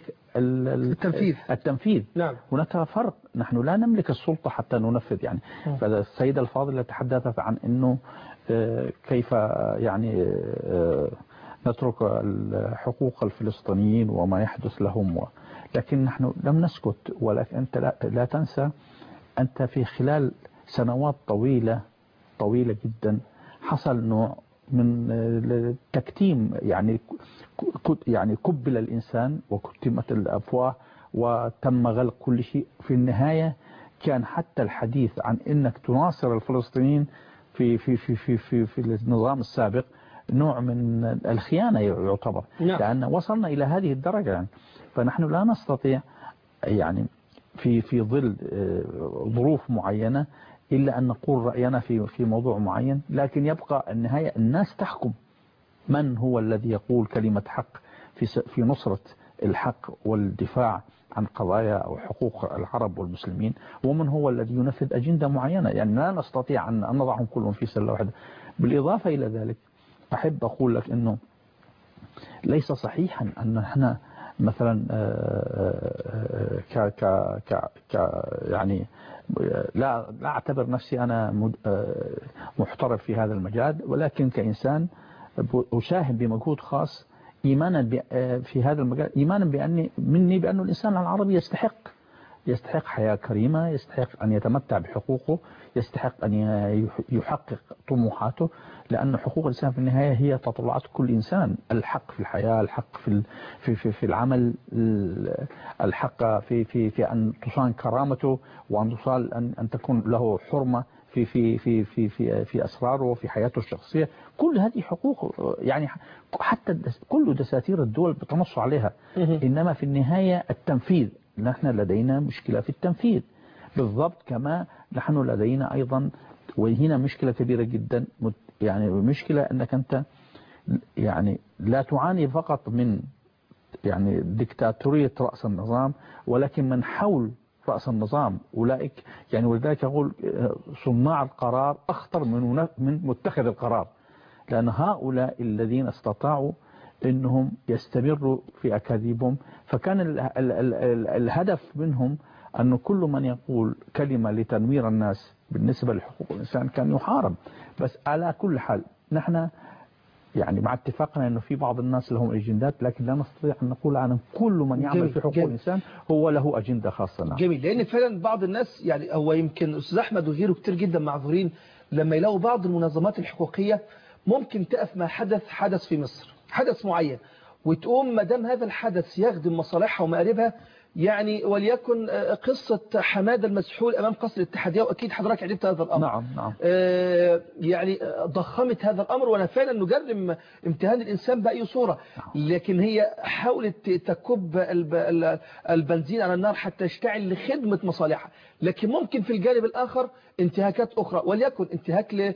[SPEAKER 3] التنفيذ.
[SPEAKER 2] نعم.
[SPEAKER 3] هناك فرق، نحن لا نملك السلطة حتى ننفذ يعني. فالسيدة الفاضلة تحدثت عن أنه كيف يعني نترك حقوق الفلسطينيين وما يحدث لهم لكن نحن لم نسكت. ولكن أنت لا تنسى أنت في خلال سنوات طويلة جدا حصل نوع من التكتيم، يعني كبل الإنسان وكتمت الأفواه وتم غلق كل شيء. في النهاية كان حتى الحديث عن أنك تناصر الفلسطينيين في النظام السابق نوع من الخيانة يعتبر. لأن وصلنا إلى هذه الدرجة يعني. فنحن لا نستطيع يعني في ظل ظروف معينة إلا أن نقول رأينا في موضوع معين، لكن يبقى النهاية الناس تحكم من هو الذي يقول كلمة حق في نصرة الحق والدفاع عن قضايا أو حقوق العرب والمسلمين، ومن هو الذي ينفذ أجندة معينة. يعني لا نستطيع أن نضعهم كلهم في سلة واحدة. بالإضافة إلى ذلك أحب أقول لك أنه ليس صحيحا أن احنا مثلا يعني لا أعتبر نفسي أنا محترف في هذا المجال، ولكن كإنسان أساهم بمجهود خاص إيمانا في هذا المجال، إيمانا بأنه الإنسان العربي يستحق حياة كريمة، يستحق أن يتمتع بحقوقه، يستحق أن يحقق طموحاته، لأن حقوق الإنسان في النهاية هي تطلعات كل إنسان. الحق في الحياة، الحق في العمل، الحق في أن تصان كرامته، وأن تصال أن تكون له حرمة في أسراره وفي حياته الشخصية. كل هذه حقوق يعني حتى كل دساتير الدول بتنص عليها. إنما في النهاية التنفيذ، نحن لدينا مشكلة في التنفيذ بالضبط كما نحن لدينا أيضا، وهنا مشكلة كبيرة جدا. يعني مشكلة أنك أنت يعني لا تعاني فقط من يعني ديكتاتورية رأس النظام، ولكن من حول رأس النظام أولئك يعني. ولذلك أقول صناع القرار أخطر من متخذ القرار، لأن هؤلاء الذين استطاعوا أنهم يستمروا في أكاذيبهم، فكان الهدف منهم أن كل من يقول كلمة لتنوير الناس بالنسبة لحقوق الإنسان كان يحارب. بس على كل حال نحن يعني مع اتفاقنا أنه في بعض الناس لهم أجندات، لكن لا نستطيع أن نقول عن كل من يعمل في حقوق الإنسان هو له أجندة خاصة. نعم.
[SPEAKER 2] جميل. لأن فعلا بعض الناس يعني هو يمكن أستاذ أحمد وغيره كتير جدا معذورين لما يلاقوا بعض المنظمات الحقوقية ممكن تقف ما حدث في مصر، حدث معين، وتقوم ما دام هذا الحدث يخدم مصالحها ومآربها يعني وليكن قصة حمادة المسحول أمام قصر الاتحادية، وأكيد حضرتك عرفت هذا الأمر.
[SPEAKER 3] نعم.
[SPEAKER 2] يعني ضخمت هذا الأمر، وأنا فعلا نجرم امتهان الإنسان بأي صورة، لكن هي حاولت تكب البنزين على النار حتى يشتعل لخدمة مصالحها. لكن ممكن في الجانب الآخر انتهاكات أخرى، وليكن انتهاك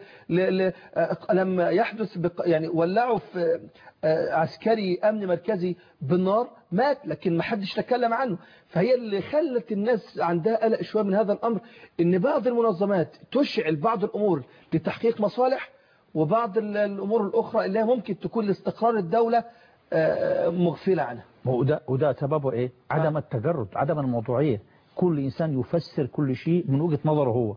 [SPEAKER 2] لما يحدث يعني ولعوا في عسكري أمن مركزي بالنار مات، لكن ما حدش تكلم عنه. فهي اللي خلت الناس عندها قلق شوية من هذا الأمر، إن بعض المنظمات تشعل بعض الأمور لتحقيق مصالح، وبعض الأمور الأخرى اللي ممكن تكون لاستقرار الدولة مغفلة عنها.
[SPEAKER 3] وده سببه إيه؟ عدم التجرد، عدم الموضوعية. كل إنسان يفسر كل شيء من وجهة نظره هو.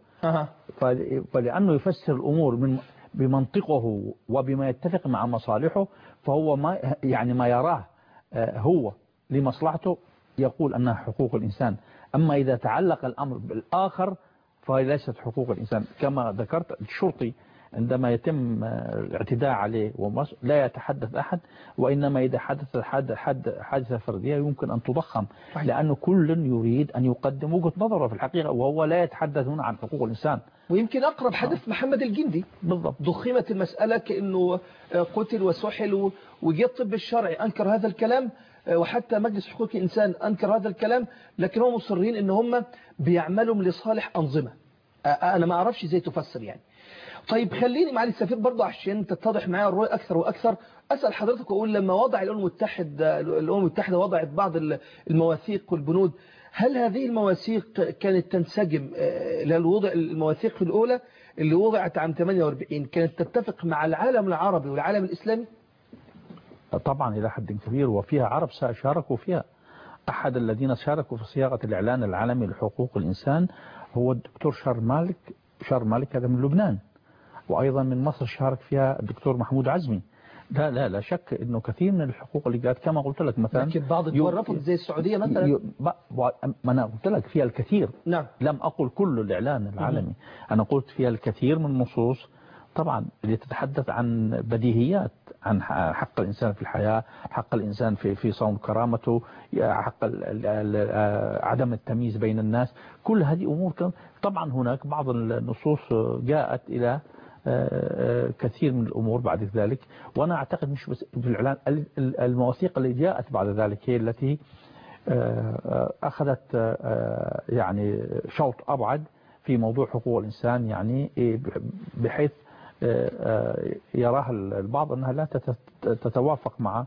[SPEAKER 3] فلأنه يفسر الأمور بمنطقه وبما يتفق مع مصالحه، فهو ما يراه هو لمصلحته يقول أنها حقوق الإنسان. أما إذا تعلق الأمر بالآخر فهي ليست حقوق الإنسان. كما ذكرت الشرطي عندما يتم الاعتداء عليه لا يتحدث أحد، وإنما إذا حدث حادثة فردية يمكن أن تضخم، لأنه كل يريد أن يقدم وجهة نظره في الحقيقة، وهو لا يتحدث هنا عن حقوق الإنسان.
[SPEAKER 2] ويمكن أقرب حدث محمد الجندي
[SPEAKER 3] بالضبط،
[SPEAKER 2] ضخمت المسألة كأنه قتل وسحل، وجاء الطب الشرعي أنكر هذا الكلام، وحتى مجلس حقوق الإنسان أنكر هذا الكلام، لكن هم مصرين إن هم بيعملوا لصالح أنظمة. أنا ما أعرفش إزاي تفسر يعني. طيب خليني معالي السفير برضه عشان تتضح معايا الرؤية أكثر وأكثر، أسأل حضرتك وأقول لما وضع الأمم المتحدة وضعت بعض المواثيق والبنود، هل هذه المواثيق كانت تنسجم للوضع المواثيق الأولى اللي وضعت عام 48 كانت تتفق مع العالم العربي والعالم الإسلامي؟
[SPEAKER 3] طبعا إلى حد كبير، وفيها عرب شاركوا فيها. أحد الذين شاركوا في صياغة الإعلان العالمي لحقوق الإنسان هو الدكتور شار مالك هذا من لبنان، وأيضا من مصر شارك فيها الدكتور محمود عزمي. لا شك أنه كثير من الحقوق اللي جاءت كما قلت لك مثلا،
[SPEAKER 2] لكن بعض الدول رفضت زي السعودية مثلا.
[SPEAKER 3] ما أنا قلت لك فيها الكثير.
[SPEAKER 2] نعم.
[SPEAKER 3] لم أقل كل الإعلان العالمي، أنا قلت فيها الكثير من النصوص طبعا اللي تتحدث عن بديهيات، عن حق الإنسان في الحياة، حق الإنسان في صون كرامته، حق عدم التمييز بين الناس. كل هذه أمور طبعا هناك بعض النصوص جاءت إلى كثير من الأمور بعد ذلك، وأنا أعتقد مش بس في الإعلان، المواثيق اللي جاءت بعد ذلك هي التي أخذت يعني شوط أبعد في موضوع حقوق الإنسان، يعني بحيث يراها البعض أنها لا تتوافق مع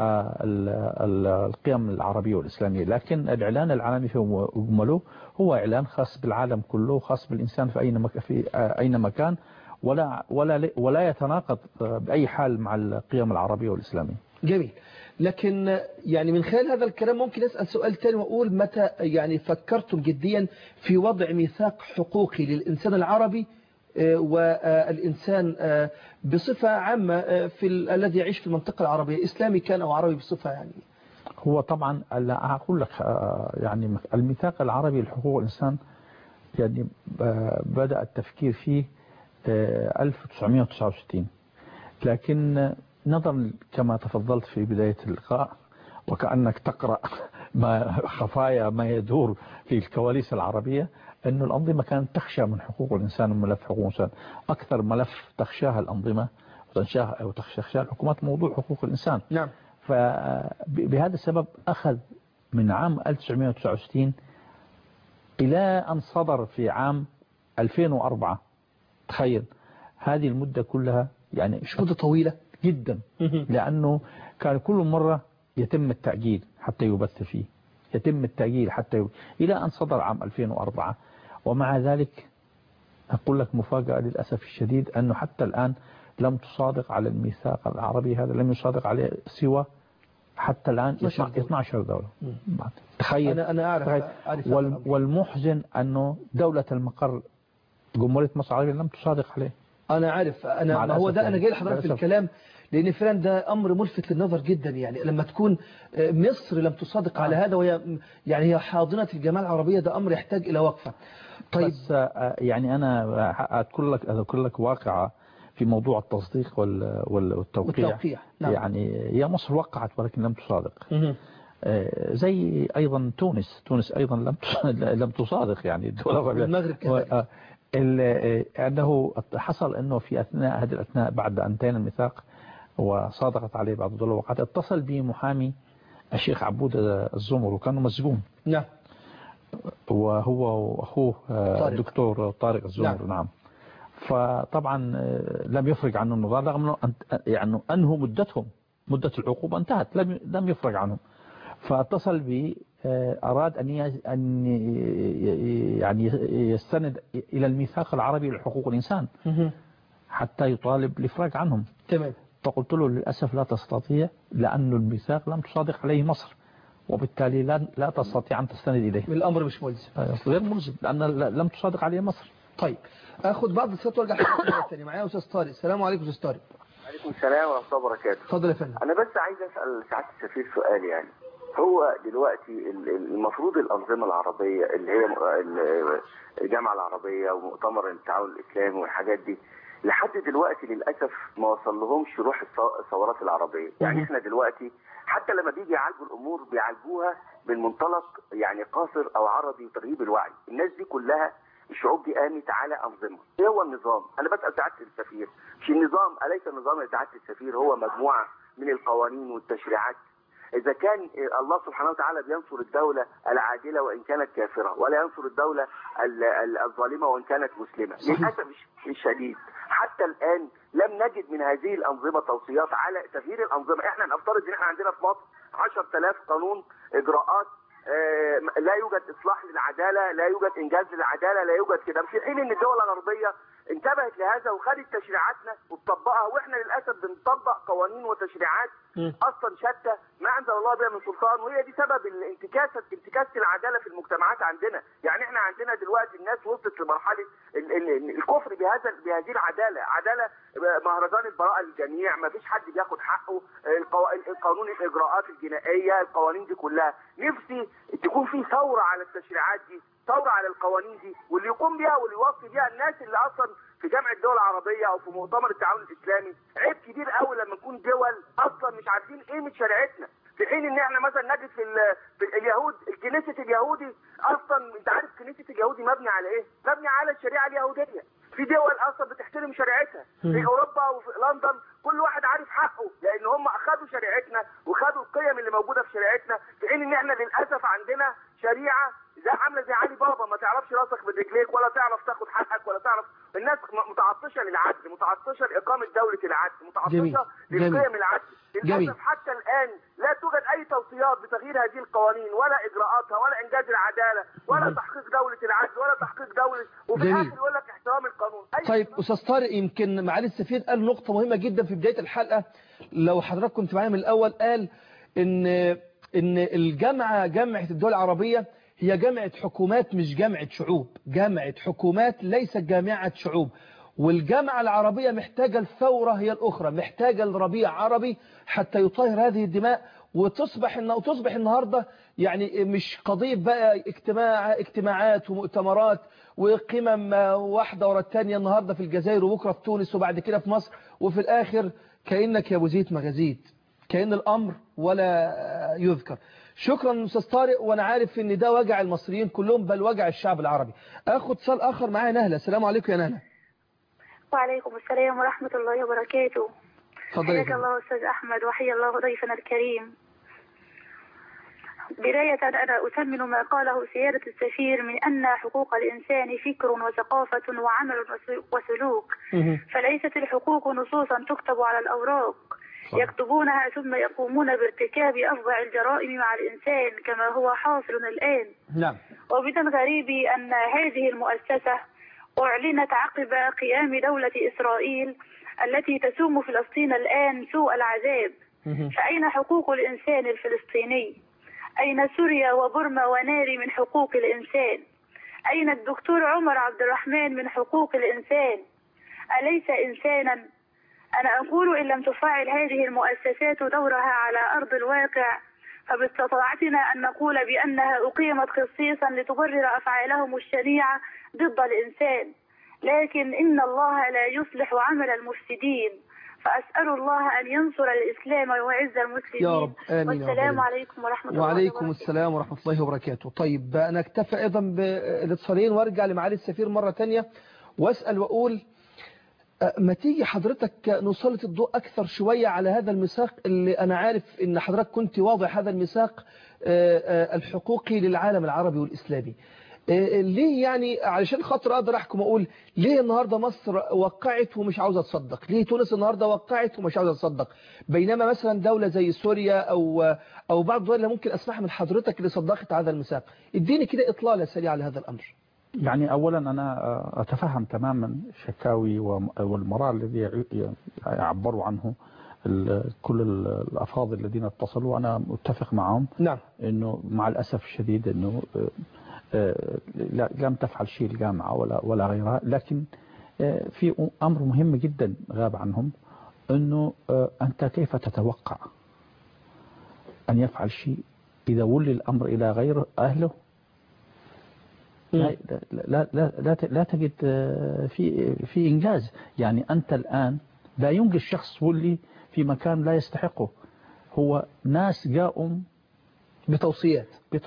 [SPEAKER 3] القيم العربية والإسلامية. لكن الإعلان العالمي في مجمله هو إعلان خاص بالعالم كله، خاص بالإنسان في أي مكان، ولا يتناقض بأي حال مع القيم العربية والإسلامية.
[SPEAKER 2] جميل. لكن يعني من خلال هذا الكلام ممكن أسأل سؤال تاني وأقول متى يعني فكرتم جديا في وضع ميثاق حقوقي للإنسان العربي والإنسان بصفة عامة الذي يعيش في المنطقة العربية، إسلامي كان أو عربي بصفة يعني؟
[SPEAKER 3] هو طبعا أقول لك يعني الميثاق العربي لحقوق الإنسان يعني بدأ التفكير فيه 1969، لكن نظرا كما تفضلت في بداية اللقاء وكأنك تقرأ خفايا ما يدور في الكواليس العربية، أن الأنظمة كانت تخشى من حقوق الإنسان وملف حقوق الإنسان. أكثر ملف تخشاها الأنظمة وتخشاها الحكومات موضوع حقوق الإنسان.
[SPEAKER 2] نعم.
[SPEAKER 3] فبهذا السبب أخذ من عام 1969 إلى أن صدر في عام 2004. تخيل هذه المدة كلها، يعني
[SPEAKER 2] مش مدة طويلة
[SPEAKER 3] جدا، لأنه كان كل مرة يتم التأجيل حتى يبث فيه، يتم التأجيل إلى أن صدر عام 2004. ومع ذلك أقول لك مفاجأة للأسف الشديد أنه حتى الآن لم تصادق على الميثاق العربي هذا، لم يصادق عليه سوى حتى الآن 12 دولة. تخيل.
[SPEAKER 2] أنا أعرف.
[SPEAKER 3] والمحزن أنه دولة المقر جمهورية مصر العربية لم تصادق عليه.
[SPEAKER 2] أنا عارف. ما هو ده أنا جاي لحضرتك في الكلام، لأن فعلا ده أمر ملفت للنظر جدا. يعني لما تكون مصر لم تصادق على هذا وهي يعني هي حاضنة الجماعة العربية، ده أمر يحتاج إلى وقفة. طيب
[SPEAKER 3] بس يعني أنا أذكر لك واقعة في موضوع التصديق والتوقيع.
[SPEAKER 2] نعم.
[SPEAKER 3] يعني هي مصر وقعت ولكن لم تصادق. زي أيضا تونس أيضا لم تصادق يعني الدولة
[SPEAKER 2] المغرب كذلك.
[SPEAKER 3] أنه حصل أنه في أثناء هذه الأثناء بعد أن انتهى الميثاق وصادقت عليه بعض الدول وقد اتصل به محامي الشيخ عبود الزمر وكان مسجون.
[SPEAKER 2] نعم.
[SPEAKER 3] وهو وأخوه الدكتور طارق الزمر. نعم. فطبعا لم يفرج عنه النظام رغم يعني أنه مدة العقوبة انتهت لم يفرج عنهم. فاتصل بي أراد أن يعني يستند إلى الميثاق العربي لحقوق الإنسان حتى يطالب الإفراج عنهم.
[SPEAKER 2] تمام.
[SPEAKER 3] فقلت له للأسف لا تستطيع لأن الميثاق لم تصادق عليه مصر وبالتالي لا تستطيع أن تستند إليه.
[SPEAKER 2] الأمر مش ملزم.
[SPEAKER 3] غير ملزم لأن لم تصادق عليه مصر.
[SPEAKER 2] طيب أخذ بعض الصوت وارجع مرة ثانية. معايا أستاذ طارق. السلام عليكم أستاذ طارق.
[SPEAKER 6] وعليكم السلام ورحمة الله وبركاته.
[SPEAKER 2] اتفضل يا فندم.
[SPEAKER 6] أنا بس عايز أسأل سعادة السفير سؤال يعني. هو دلوقتي المفروض الأنظمة العربية اللي هي الجامعة العربية ومؤتمر التعاون الإسلامي والحاجات دي لحد دلوقتي للأسف ما وصل لهمش روح الثورات العربية. يعني احنا دلوقتي حتى لما بيجي يعالجوا الأمور بيعالجوها بالمنطلق يعني قاصر أو عرضي وترهيب الوعي. الناس دي كلها الشعوب دي قامت على أنظمة. ايه هو النظام؟ أنا بسأل سعادة السفير مش النظام أليس النظام لسعادة السفير هو مجموعة من القوانين والتشريعات؟ إذا كان الله سبحانه وتعالى بينصر الدولة العادلة وإن كانت كافرة ولا ينصر الدولة الظالمة وإن كانت مسلمة. للأسف الشديد حتى الآن لم نجد من هذه الأنظمة توصيات على تغيير الأنظمة. إحنا نفترض إن إحنا عندنا في مصر 10,000 قانون إجراءات، لا يوجد إصلاح للعدالة، لا يوجد إنجاز للعدالة، لا يوجد كده، في حين إن الدول الغربية انتبهت لهذا وخدت تشريعاتنا وتطبقها، واحنا للاسف بنطبق قوانين وتشريعات اصلا شتى ما انزل الله بها من سلطان، وهي دي سبب انتكاسه العداله في المجتمعات عندنا. يعني احنا عندنا دلوقتي الناس وصلت لمرحله الكفر بهذه العداله، عداله مهرجان البراءه للجميع، ما فيش حد بياخد حقه، قانون الاجراءات الجنائيه، القوانين دي كلها. نفسي تكون في ثوره على التشريعات دي، ثوره على القوانين دي، واللي يقوم بها واللي يوصي بها الناس اللي اصلا في جامعه الدول العربيه او في مؤتمر التعاون الاسلامي. عيب كبير قوي لما نكون دول اصلا مش عارفين قيمه شريعتنا، في حين ان احنا مثلا نجد في اليهود الكنيسه اليهودي اصلا، انت عارف كنيسه اليهودي مبني على ايه؟ مبني على الشريعه اليهوديه. في دول اصلا بتحترم شريعتها، في اوروبا وفي لندن كل واحد عارف حقه، لان هم اخذوا شريعتنا وخدوا القيم اللي موجوده في شريعتنا، في حين ان احنا للاسف عندنا شريعه زي عامله زي علي بابا، ما تعرفش راسك برجليك ولا تعرف تاخد حقك ولا تعرف. الناس متعطشه للعدل، متعطشه لاقامه دوله العدل، متعطشه للقيم العدل. للاسف حتى الان لا توجد اي توصيات بتغيير هذه القوانين ولا اجراءاتها ولا انجاز العداله ولا تحقيق دوله العدل ولا تحقيق دوله، وفي الاخر يقول لك احترام القانون.
[SPEAKER 2] طيب استاذ طارق، يمكن معالي السفير قال نقطه مهمه جدا في بدايه الحلقه، لو حضرتك كنت معايا من الاول، قال ان جامعه الدول العربيه هي جامعة حكومات مش جامعة شعوب، جامعة حكومات ليست جامعة شعوب. والجامعة العربية محتاجة الثورة هي الأخرى، محتاجة الربيع عربي حتى يطهر هذه الدماء وتصبح النهاردة يعني مش قضية بقى اجتماعات ومؤتمرات وقمم واحدة ورا الثانية، النهاردة في الجزائر وبكرة في تونس وبعد كده في مصر، وفي الآخر كأنك يا بوزيت مغازيت، كأن الأمر ولا يذكر. شكرا أستاذ طارق، وانا عارف ان ده وجع المصريين كلهم بل وجع الشعب العربي. اخد اتصال اخر معايا نهله. السلام عليكم يا نهله.
[SPEAKER 7] وعليكم السلام ورحمه الله وبركاته.
[SPEAKER 2] حياك
[SPEAKER 7] الله استاذ احمد وحيا الله ضيفنا الكريم. بداية أنا أثمن ما قاله سيادة السفير من أن حقوق الإنسان فكر وثقافة وعمل وسلوك، فليست الحقوق نصوصا تكتب على الأوراق يكتبونها ثم يقومون بارتكاب أفظع الجرائم مع الإنسان كما هو حاصل الآن.
[SPEAKER 2] نعم.
[SPEAKER 7] ومن الغريب أن هذه المؤسسة أعلنت عقب قيام دولة إسرائيل التي تسوم فلسطين الآن سوء العذاب. فأين حقوق الإنسان الفلسطيني؟ أين سوريا وبرما وناري من حقوق الإنسان؟ أين الدكتور عمر عبد الرحمن من حقوق الإنسان؟ أليس إنسانا؟ أنا أقول إن لم تفعل هذه المؤسسات دورها على أرض الواقع فباستطاعتنا أن نقول بأنها أقيمت خصيصا لتبرر أفعالهم الشنيعة ضد الإنسان، لكن إن الله لا يصلح عمل المفسدين، فأسأل الله أن ينصر الإسلام ويعز المسلمين.
[SPEAKER 2] يا رب آمين.
[SPEAKER 7] والسلام عليكم ورحمة الله وبركاته.
[SPEAKER 2] وعليكم السلام ورحمة الله وبركاته. طيب نكتفي أيضا بالاتصالين وارجع لمعالي السفير مرة تانية واسأل وأقول ما تيجي حضرتك نسلط الضوء أكثر شوية على هذا الميثاق اللي أنا عارف إن حضرتك كنت واضح هذا الميثاق الحقوقي للعالم العربي والإسلامي. ليه يعني علشان خاطر أقدر أحكم أقول ليه النهاردة مصر وقعت ومش عاوزة تصدق، ليه تونس النهاردة وقعت ومش عاوزة تصدق، بينما مثلا دولة زي سوريا أو بعض الدول اللي ممكن أسمعها من حضرتك اللي صدقت هذا الميثاق. اديني كده إطلالة سريعة على هذا الأمر.
[SPEAKER 3] يعني أولا أنا أتفهم تماما الشكاوي والمرار الذي يعبروا عنه كل الأفاضل الذين اتصلوا. أنا متفق معهم.
[SPEAKER 2] نعم.
[SPEAKER 3] إنه مع الأسف الشديد إنه لم تفعل شيء الجامعة ولا غيرها، لكن في أمر مهم جدا غاب عنهم، إنه أنت كيف تتوقع أن يفعل شيء إذا ولي الأمر إلى غير أهله؟ لا لا لا لا تجد في إنجاز. يعني أنت الآن لا ينجز شخص ولي في مكان لا يستحقه. هو ناس جاءوا
[SPEAKER 2] بتوصيات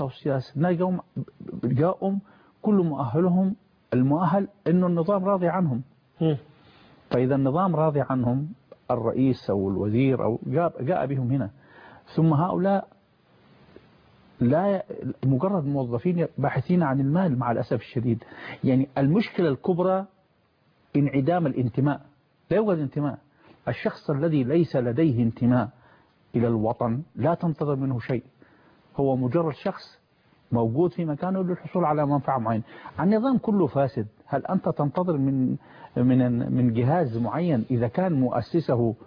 [SPEAKER 3] جاءوا كل مؤهلهم المؤهل إنه النظام راضي عنهم. فإذا النظام راضي عنهم، الرئيس أو الوزير أو جاء بهم هنا، ثم هؤلاء لا مجرد موظفين باحثين عن المال مع الأسف الشديد. يعني المشكلة الكبرى انعدام الانتماء. لا يوجد انتماء. الشخص الذي ليس لديه انتماء إلى الوطن لا تنتظر منه شيء، هو مجرد شخص موجود في مكانه للحصول على منفعة معينة. النظام كله فاسد. هل أنت تنتظر من جهاز معين إذا كان مؤسسه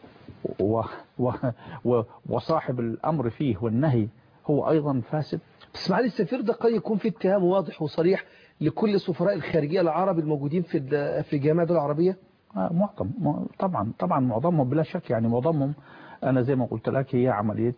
[SPEAKER 3] وصاحب الأمر فيه والنهي هو أيضا فاسد؟
[SPEAKER 2] بس معالي السفير ده قد يكون في اتهام واضح وصريح لكل سفراء الخارجية العرب الموجودين في الجامعة العربية.
[SPEAKER 3] طبعا معظمهم بلا شك. يعني معظمهم أنا زي ما قلت لك هي عملية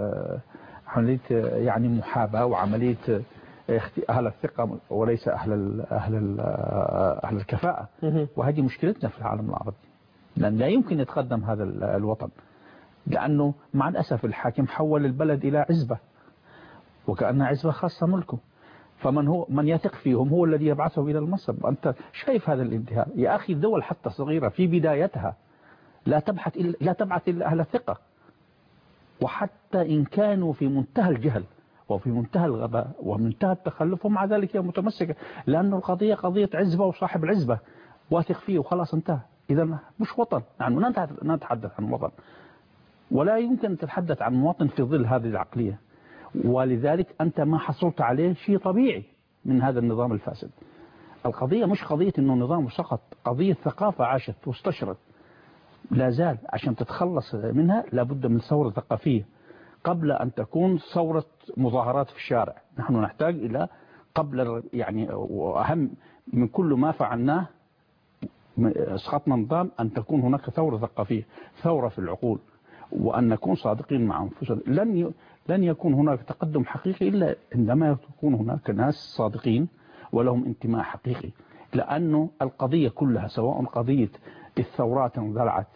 [SPEAKER 3] يعني محاباة وعملية أهل الثقة وليس أهل الكفاءة. وهذه مشكلتنا في العالم العربي، لأن لا يمكن يتقدم هذا الوطن، لأنه مع الأسف الحاكم حول البلد إلى عزبة وكأنها عزبة خاصة ملكه. من يثق فيهم هو الذي يبعثه إلى المنصب. أنت شايف هذا الانتهاء يا أخي. الدول حتى صغيرة في بدايتها لا تبعث إلا أهل الثقة، وحتى إن كانوا في منتهى الجهل وفي منتهى الغباء ومنتهى التخلف ومع ذلك هي متمسكة، لأنه القضية قضية عزبة وصاحب العزبة واثق فيه وخلاص انتهى. إذا مش وطن. يعني نتحدث عن وطن، ولا يمكن أن تتحدث عن مواطن في ظل هذه العقلية. ولذلك أنت ما حصلت عليه شيء طبيعي من هذا النظام الفاسد. القضية مش قضية أنه نظام سقط، قضية ثقافة عاشت واستشرت لا زال. عشان تتخلص منها لابد من ثورة ثقافية قبل أن تكون ثورة مظاهرات في الشارع. نحن نحتاج إلى قبل يعني، وأهم من كل ما فعلناه اسقطنا نظام، أن تكون هناك ثورة ثقافية، ثورة في العقول، وأن نكون صادقين مع أنفسنا. لن يكون هناك تقدم حقيقي إلا عندما يكون هناك ناس صادقين ولهم انتماء حقيقي. لأنه القضية كلها سواء قضية الثورات اندلعت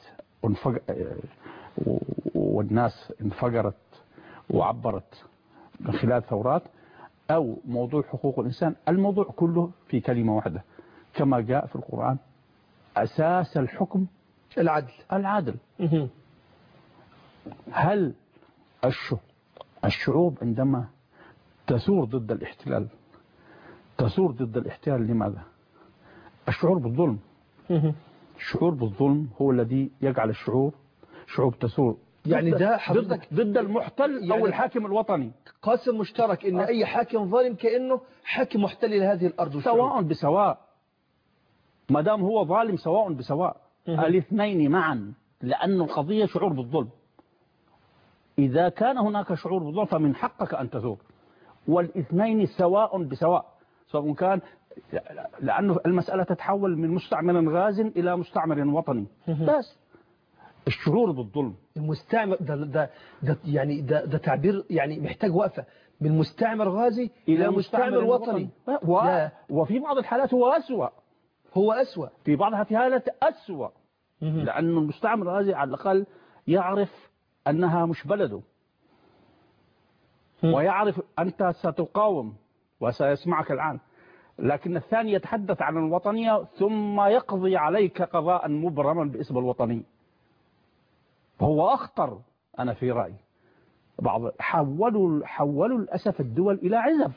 [SPEAKER 3] والناس انفجرت وعبرت من خلال ثورات، أو موضوع حقوق الإنسان، الموضوع كله في كلمة واحدة كما جاء في القرآن: أساس الحكم العدل. هل الشعوب عندما تثور ضد الاحتلال لماذا؟ الشعور بالظلم. الشعور بالظلم هو الذي يجعل شعوب تثور.
[SPEAKER 2] يعني ده حضرتك
[SPEAKER 3] ضد المحتل
[SPEAKER 2] يعني
[SPEAKER 3] أو الحاكم الوطني.
[SPEAKER 2] قاسم مشترك إن أي حاكم ظالم كأنه حاكم محتل لهذه الأرض
[SPEAKER 3] سواء بسواء. ما دام هو ظالم سواء بسواء. الاثنين معا، لأن القضية شعور بالظلم. إذا كان هناك شعور بالظلم فمن حقك أن تثور، والاثنين سواء بسواء، سواء كان لأنه المسألة تتحول من مستعمر غاز إلى مستعمر وطني. بس الشعور بالظلم.
[SPEAKER 2] المستعمر ده تعبير يعني محتاج وقفة. من مستعمر غازي إلى مستعمر وطني.
[SPEAKER 3] وفي بعض الحالات هو أسوأ.
[SPEAKER 2] هو أسوأ.
[SPEAKER 3] في بعض الحالات أسوأ. لأنه المستعمر هذه على الأقل يعرف أنها مش بلده، ويعرف أنت ستقاوم وسيسمعك الآن. لكن الثاني يتحدث عن الوطنية ثم يقضي عليك قضاء مبرما باسم الوطني. هو أخطر. أنا في رأيي حولوا للأسف الدول إلى عزف،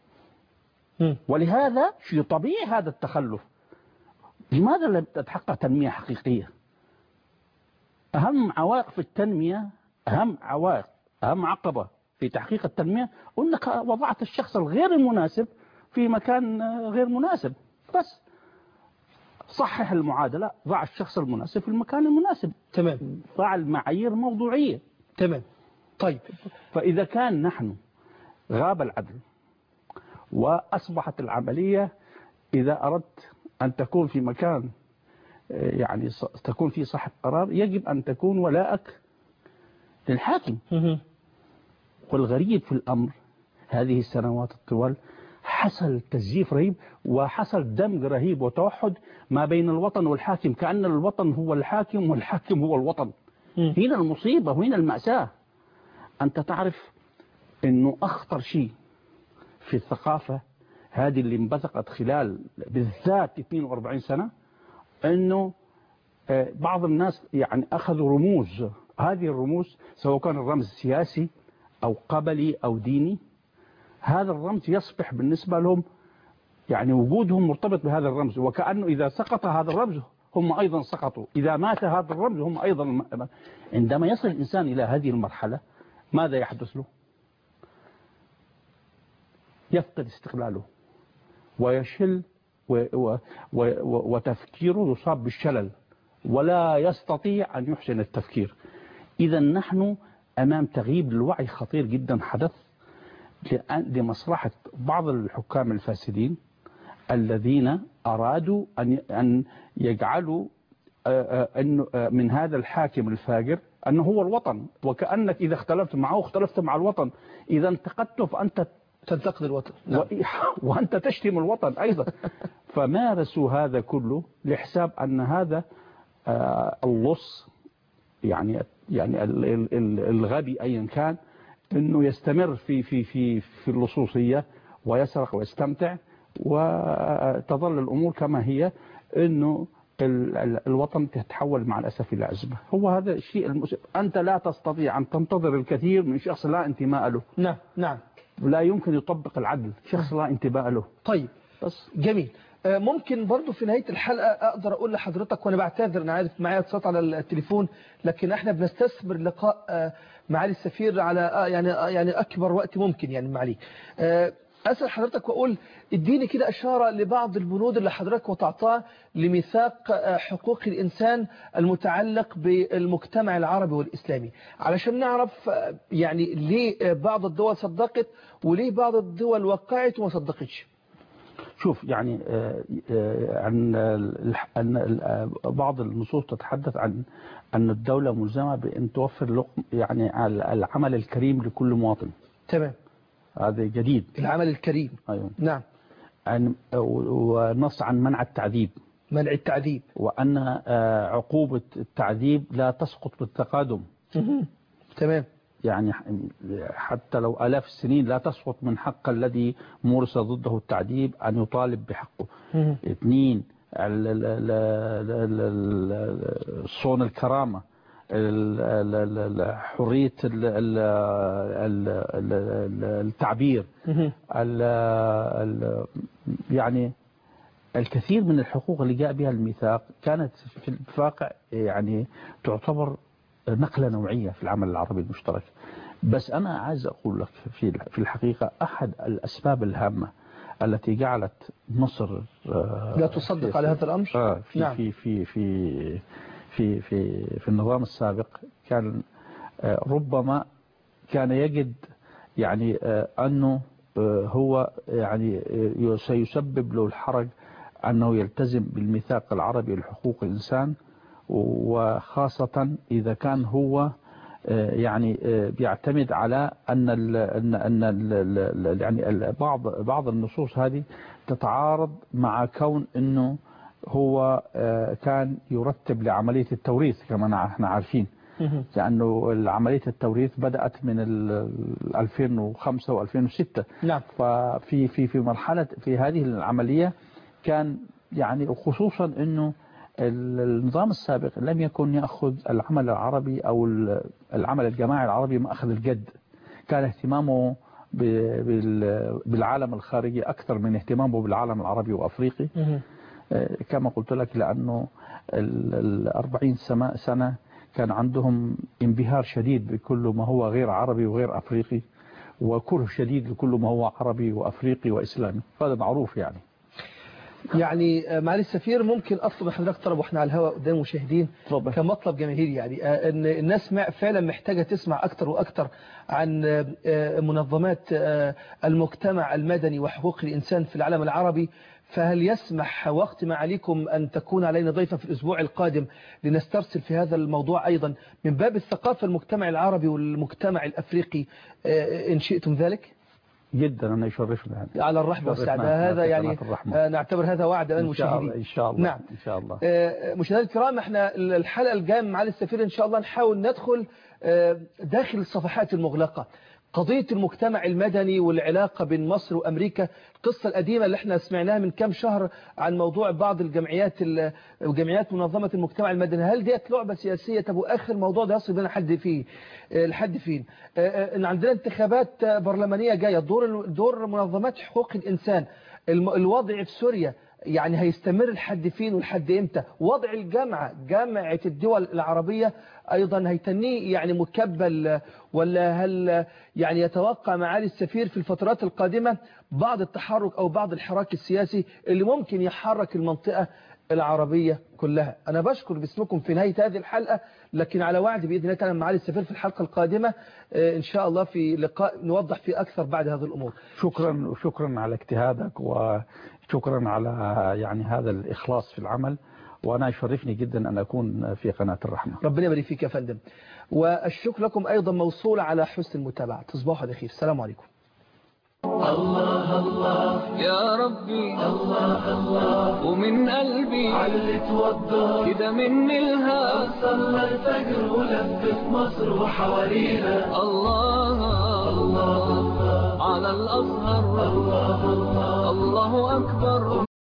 [SPEAKER 3] ولهذا شيء طبيعي هذا التخلف. لماذا لم تتحقق تنمية حقيقية؟ أهم عوائق في التنمية، أهم عقبة في تحقيق التنمية أنك وضعت الشخص الغير المناسب في مكان غير مناسب. بس صحح المعادلة، ضع الشخص المناسب في المكان المناسب.
[SPEAKER 2] تمام.
[SPEAKER 3] ضع المعايير موضوعية.
[SPEAKER 2] تمام. طيب،
[SPEAKER 3] فإذا كان نحن غاب العدل وأصبحت العملية، إذا أردت أن تكون في مكان يعني تكون في صاحب قرار، يجب أن تكون ولاءك للحاكم. والغريب في الأمر هذه السنوات الطوال حصل تزييف رهيب، وحصل دمج رهيب وتوحد ما بين الوطن والحاكم، كأن الوطن هو الحاكم والحاكم هو الوطن. هنا المصيبة وهنا المأساة. أنت تعرف أنه أخطر شيء في الثقافة هذه اللي انبثقت خلال بالذات 42 سنة، أنه بعض الناس يعني أخذوا رموز. هذه الرموز سواء كان الرمز سياسي أو قبلي أو ديني، هذا الرمز يصبح بالنسبة لهم يعني وجودهم مرتبط بهذا الرمز، وكأنه إذا سقط هذا الرمز هم أيضا سقطوا، إذا مات هذا الرمز هم أيضا. عندما يصل الإنسان إلى هذه المرحلة ماذا يحدث له؟ يفقد استقلاله ويشل وتفكيره يصاب بالشلل ولا يستطيع أن يحسن التفكير. إذا نحن أمام تغييب للوعي خطير جدا حدث لمصلحة بعض الحكام الفاسدين الذين أرادوا أن يجعلوا من هذا الحاكم الفاجر أنه هو الوطن، وكأنك إذا اختلفت معه اختلفت مع الوطن، إذا انتقدته فأنت
[SPEAKER 2] تنتقد الوطن.
[SPEAKER 3] وأنت تشتم الوطن أيضا. فمارسوا هذا كله لحساب أن هذا اللص يعني الغبي أيا كان أنه يستمر في اللصوصية ويسرق ويستمتع، وتظل الأمور كما هي، أنه الوطن تتحول مع الأسف إلى أزمة. هو هذا الشيء المؤسف. أنت لا تستطيع أن تنتظر الكثير من شخص لا انتماء له.
[SPEAKER 2] نعم نعم.
[SPEAKER 3] لا يمكن يطبق العدل شخص لا انتماء له.
[SPEAKER 2] طيب بس جميل. ممكن برضو في نهاية الحلقة أقدر أقول لحضرتك، وأنا بعتذر أنا عارف معايا اتصال على التليفون، لكن احنا بنستثمر لقاء معالي السفير على يعني أكبر وقت ممكن يعني معالي. أسأل حضرتك وأقول اديني كده إشارة لبعض البنود اللي حضرتك وضعتها لميثاق حقوق الإنسان المتعلق بالمجتمع العربي والإسلامي، علشان نعرف يعني ليه بعض الدول صدقت وليه بعض الدول وقعت وما صدقتش.
[SPEAKER 3] شوف يعني عن بعض النصوص تتحدث عن أن الدولة ملزمة بأن توفر يعني العمل الكريم لكل مواطن.
[SPEAKER 2] تمام.
[SPEAKER 3] هذا جديد،
[SPEAKER 2] العمل الكريم.
[SPEAKER 3] أيوة.
[SPEAKER 2] نعم.
[SPEAKER 3] ونص عن منع التعذيب.
[SPEAKER 2] منع التعذيب.
[SPEAKER 3] وأن عقوبة التعذيب لا تسقط بالتقادم.
[SPEAKER 2] تمام.
[SPEAKER 3] يعني حتى لو آلاف السنين لا تسقط من حق الذي مورس ضده التعذيب أن يطالب بحقه. 2 صون الكرامة، حرية التعبير، يعني الكثير من الحقوق اللي جاء بها الميثاق كانت في الواقع يعني تعتبر نقلة نوعية في العمل العربي المشترك. بس أنا عايز أقول لك في الحقيقة أحد الأسباب الهامة التي جعلت مصر
[SPEAKER 2] لا تصدق على هذا الأمر
[SPEAKER 3] في نعم. في في في في في في النظام السابق كان ربما كان يجد يعني أنه هو يعني سيسبب له الحرج أنه يلتزم بالميثاق العربي لحقوق الإنسان، وخاصة إذا كان هو يعني بيعتمد على أن يعني بعض النصوص هذه تتعارض مع كون أنه هو كان يرتب لعملية التوريث كما احنا عارفين، لأنه عملية التوريث بدأت من 2005 و2006.
[SPEAKER 2] نعم.
[SPEAKER 3] ففي مرحلة في هذه العملية كان يعني خصوصا أنه النظام السابق لم يكن يأخذ العمل العربي أو العمل الجماعي العربي مأخذ الجد. كان اهتمامه بالعالم الخارجي أكثر من اهتمامه بالعالم العربي وأفريقي. كما قلت لك لأنه 40 سنة كان عندهم انبهار شديد بكل ما هو غير عربي وغير أفريقي، وكره شديد لكل ما هو عربي وأفريقي وإسلامي. هذا معروف يعني.
[SPEAKER 2] معالي السفير، ممكن أطلب من حضرتك طلب واحنا على الهواء قدام المشاهدين كمطلب جماهيري، يعني أن الناس فعلا محتاجة تسمع أكتر وأكتر عن منظمات المجتمع المدني وحقوق الإنسان في العالم العربي. فهل يسمح وقت معاليكم أن تكون علينا ضيفة في الأسبوع القادم لنسترسل في هذا الموضوع أيضا من باب الثقافة المجتمع العربي والمجتمع الأفريقي إن شئتم ذلك؟
[SPEAKER 3] جدا، أنا يشرفنا يعني.
[SPEAKER 2] على الرحب والسعادة. هذا يعني نعتبر هذا وعد أمام المشاهدين
[SPEAKER 3] إن شاء الله.
[SPEAKER 2] نعم.
[SPEAKER 3] إن شاء الله.
[SPEAKER 2] مشاهدينا الكرام، احنا الحلقة الجاية معالي السفير إن شاء الله نحاول ندخل داخل الصفحات المغلقة، قضية المجتمع المدني والعلاقة بين مصر وأمريكا، القصة القديمة اللي احنا سمعناها من كام شهر عن موضوع بعض الجمعيات منظمة المجتمع المدني. هل ديت لعبة سياسية؟ طب وآخر موضوع ده يصل بنا لحد فين؟ إن عندنا انتخابات برلمانية جاية، دور منظمات حقوق الإنسان، الوضع في سوريا يعني هيستمر لحد فين ولحد امتى؟ وضع جامعة الدول العربية أيضا هيتنيه يعني مكبل، ولا هل يعني يتوقع معالي السفير في الفترات القادمة بعض التحرك أو بعض الحراك السياسي اللي ممكن يحرك المنطقة العربية كلها؟ أنا بشكر باسمكم في نهاية هذه الحلقة، لكن على وعد بإذن الله تعالى معالي السفير في الحلقة القادمة إن شاء الله في لقاء نوضح فيه أكثر بعد هذه الأمور.
[SPEAKER 3] شكرا على اجتهادك، وشكرا على يعني هذا الإخلاص في العمل، وأنا يشرفني جدا أن أكون في قناة الرحمة.
[SPEAKER 2] ربنا يبارك فيك يا فندم، والشكر لكم أيضا موصول على حسن المتابعة. تصبحوا على خير. السلام عليكم.
[SPEAKER 1] الله الله يا ربي، الله الله ومن قلبي علي توضى كده مني الهام، صلى الفجر ولف مصر وحوالينا. الله الله على الأزهر، الله الله الله أكبر.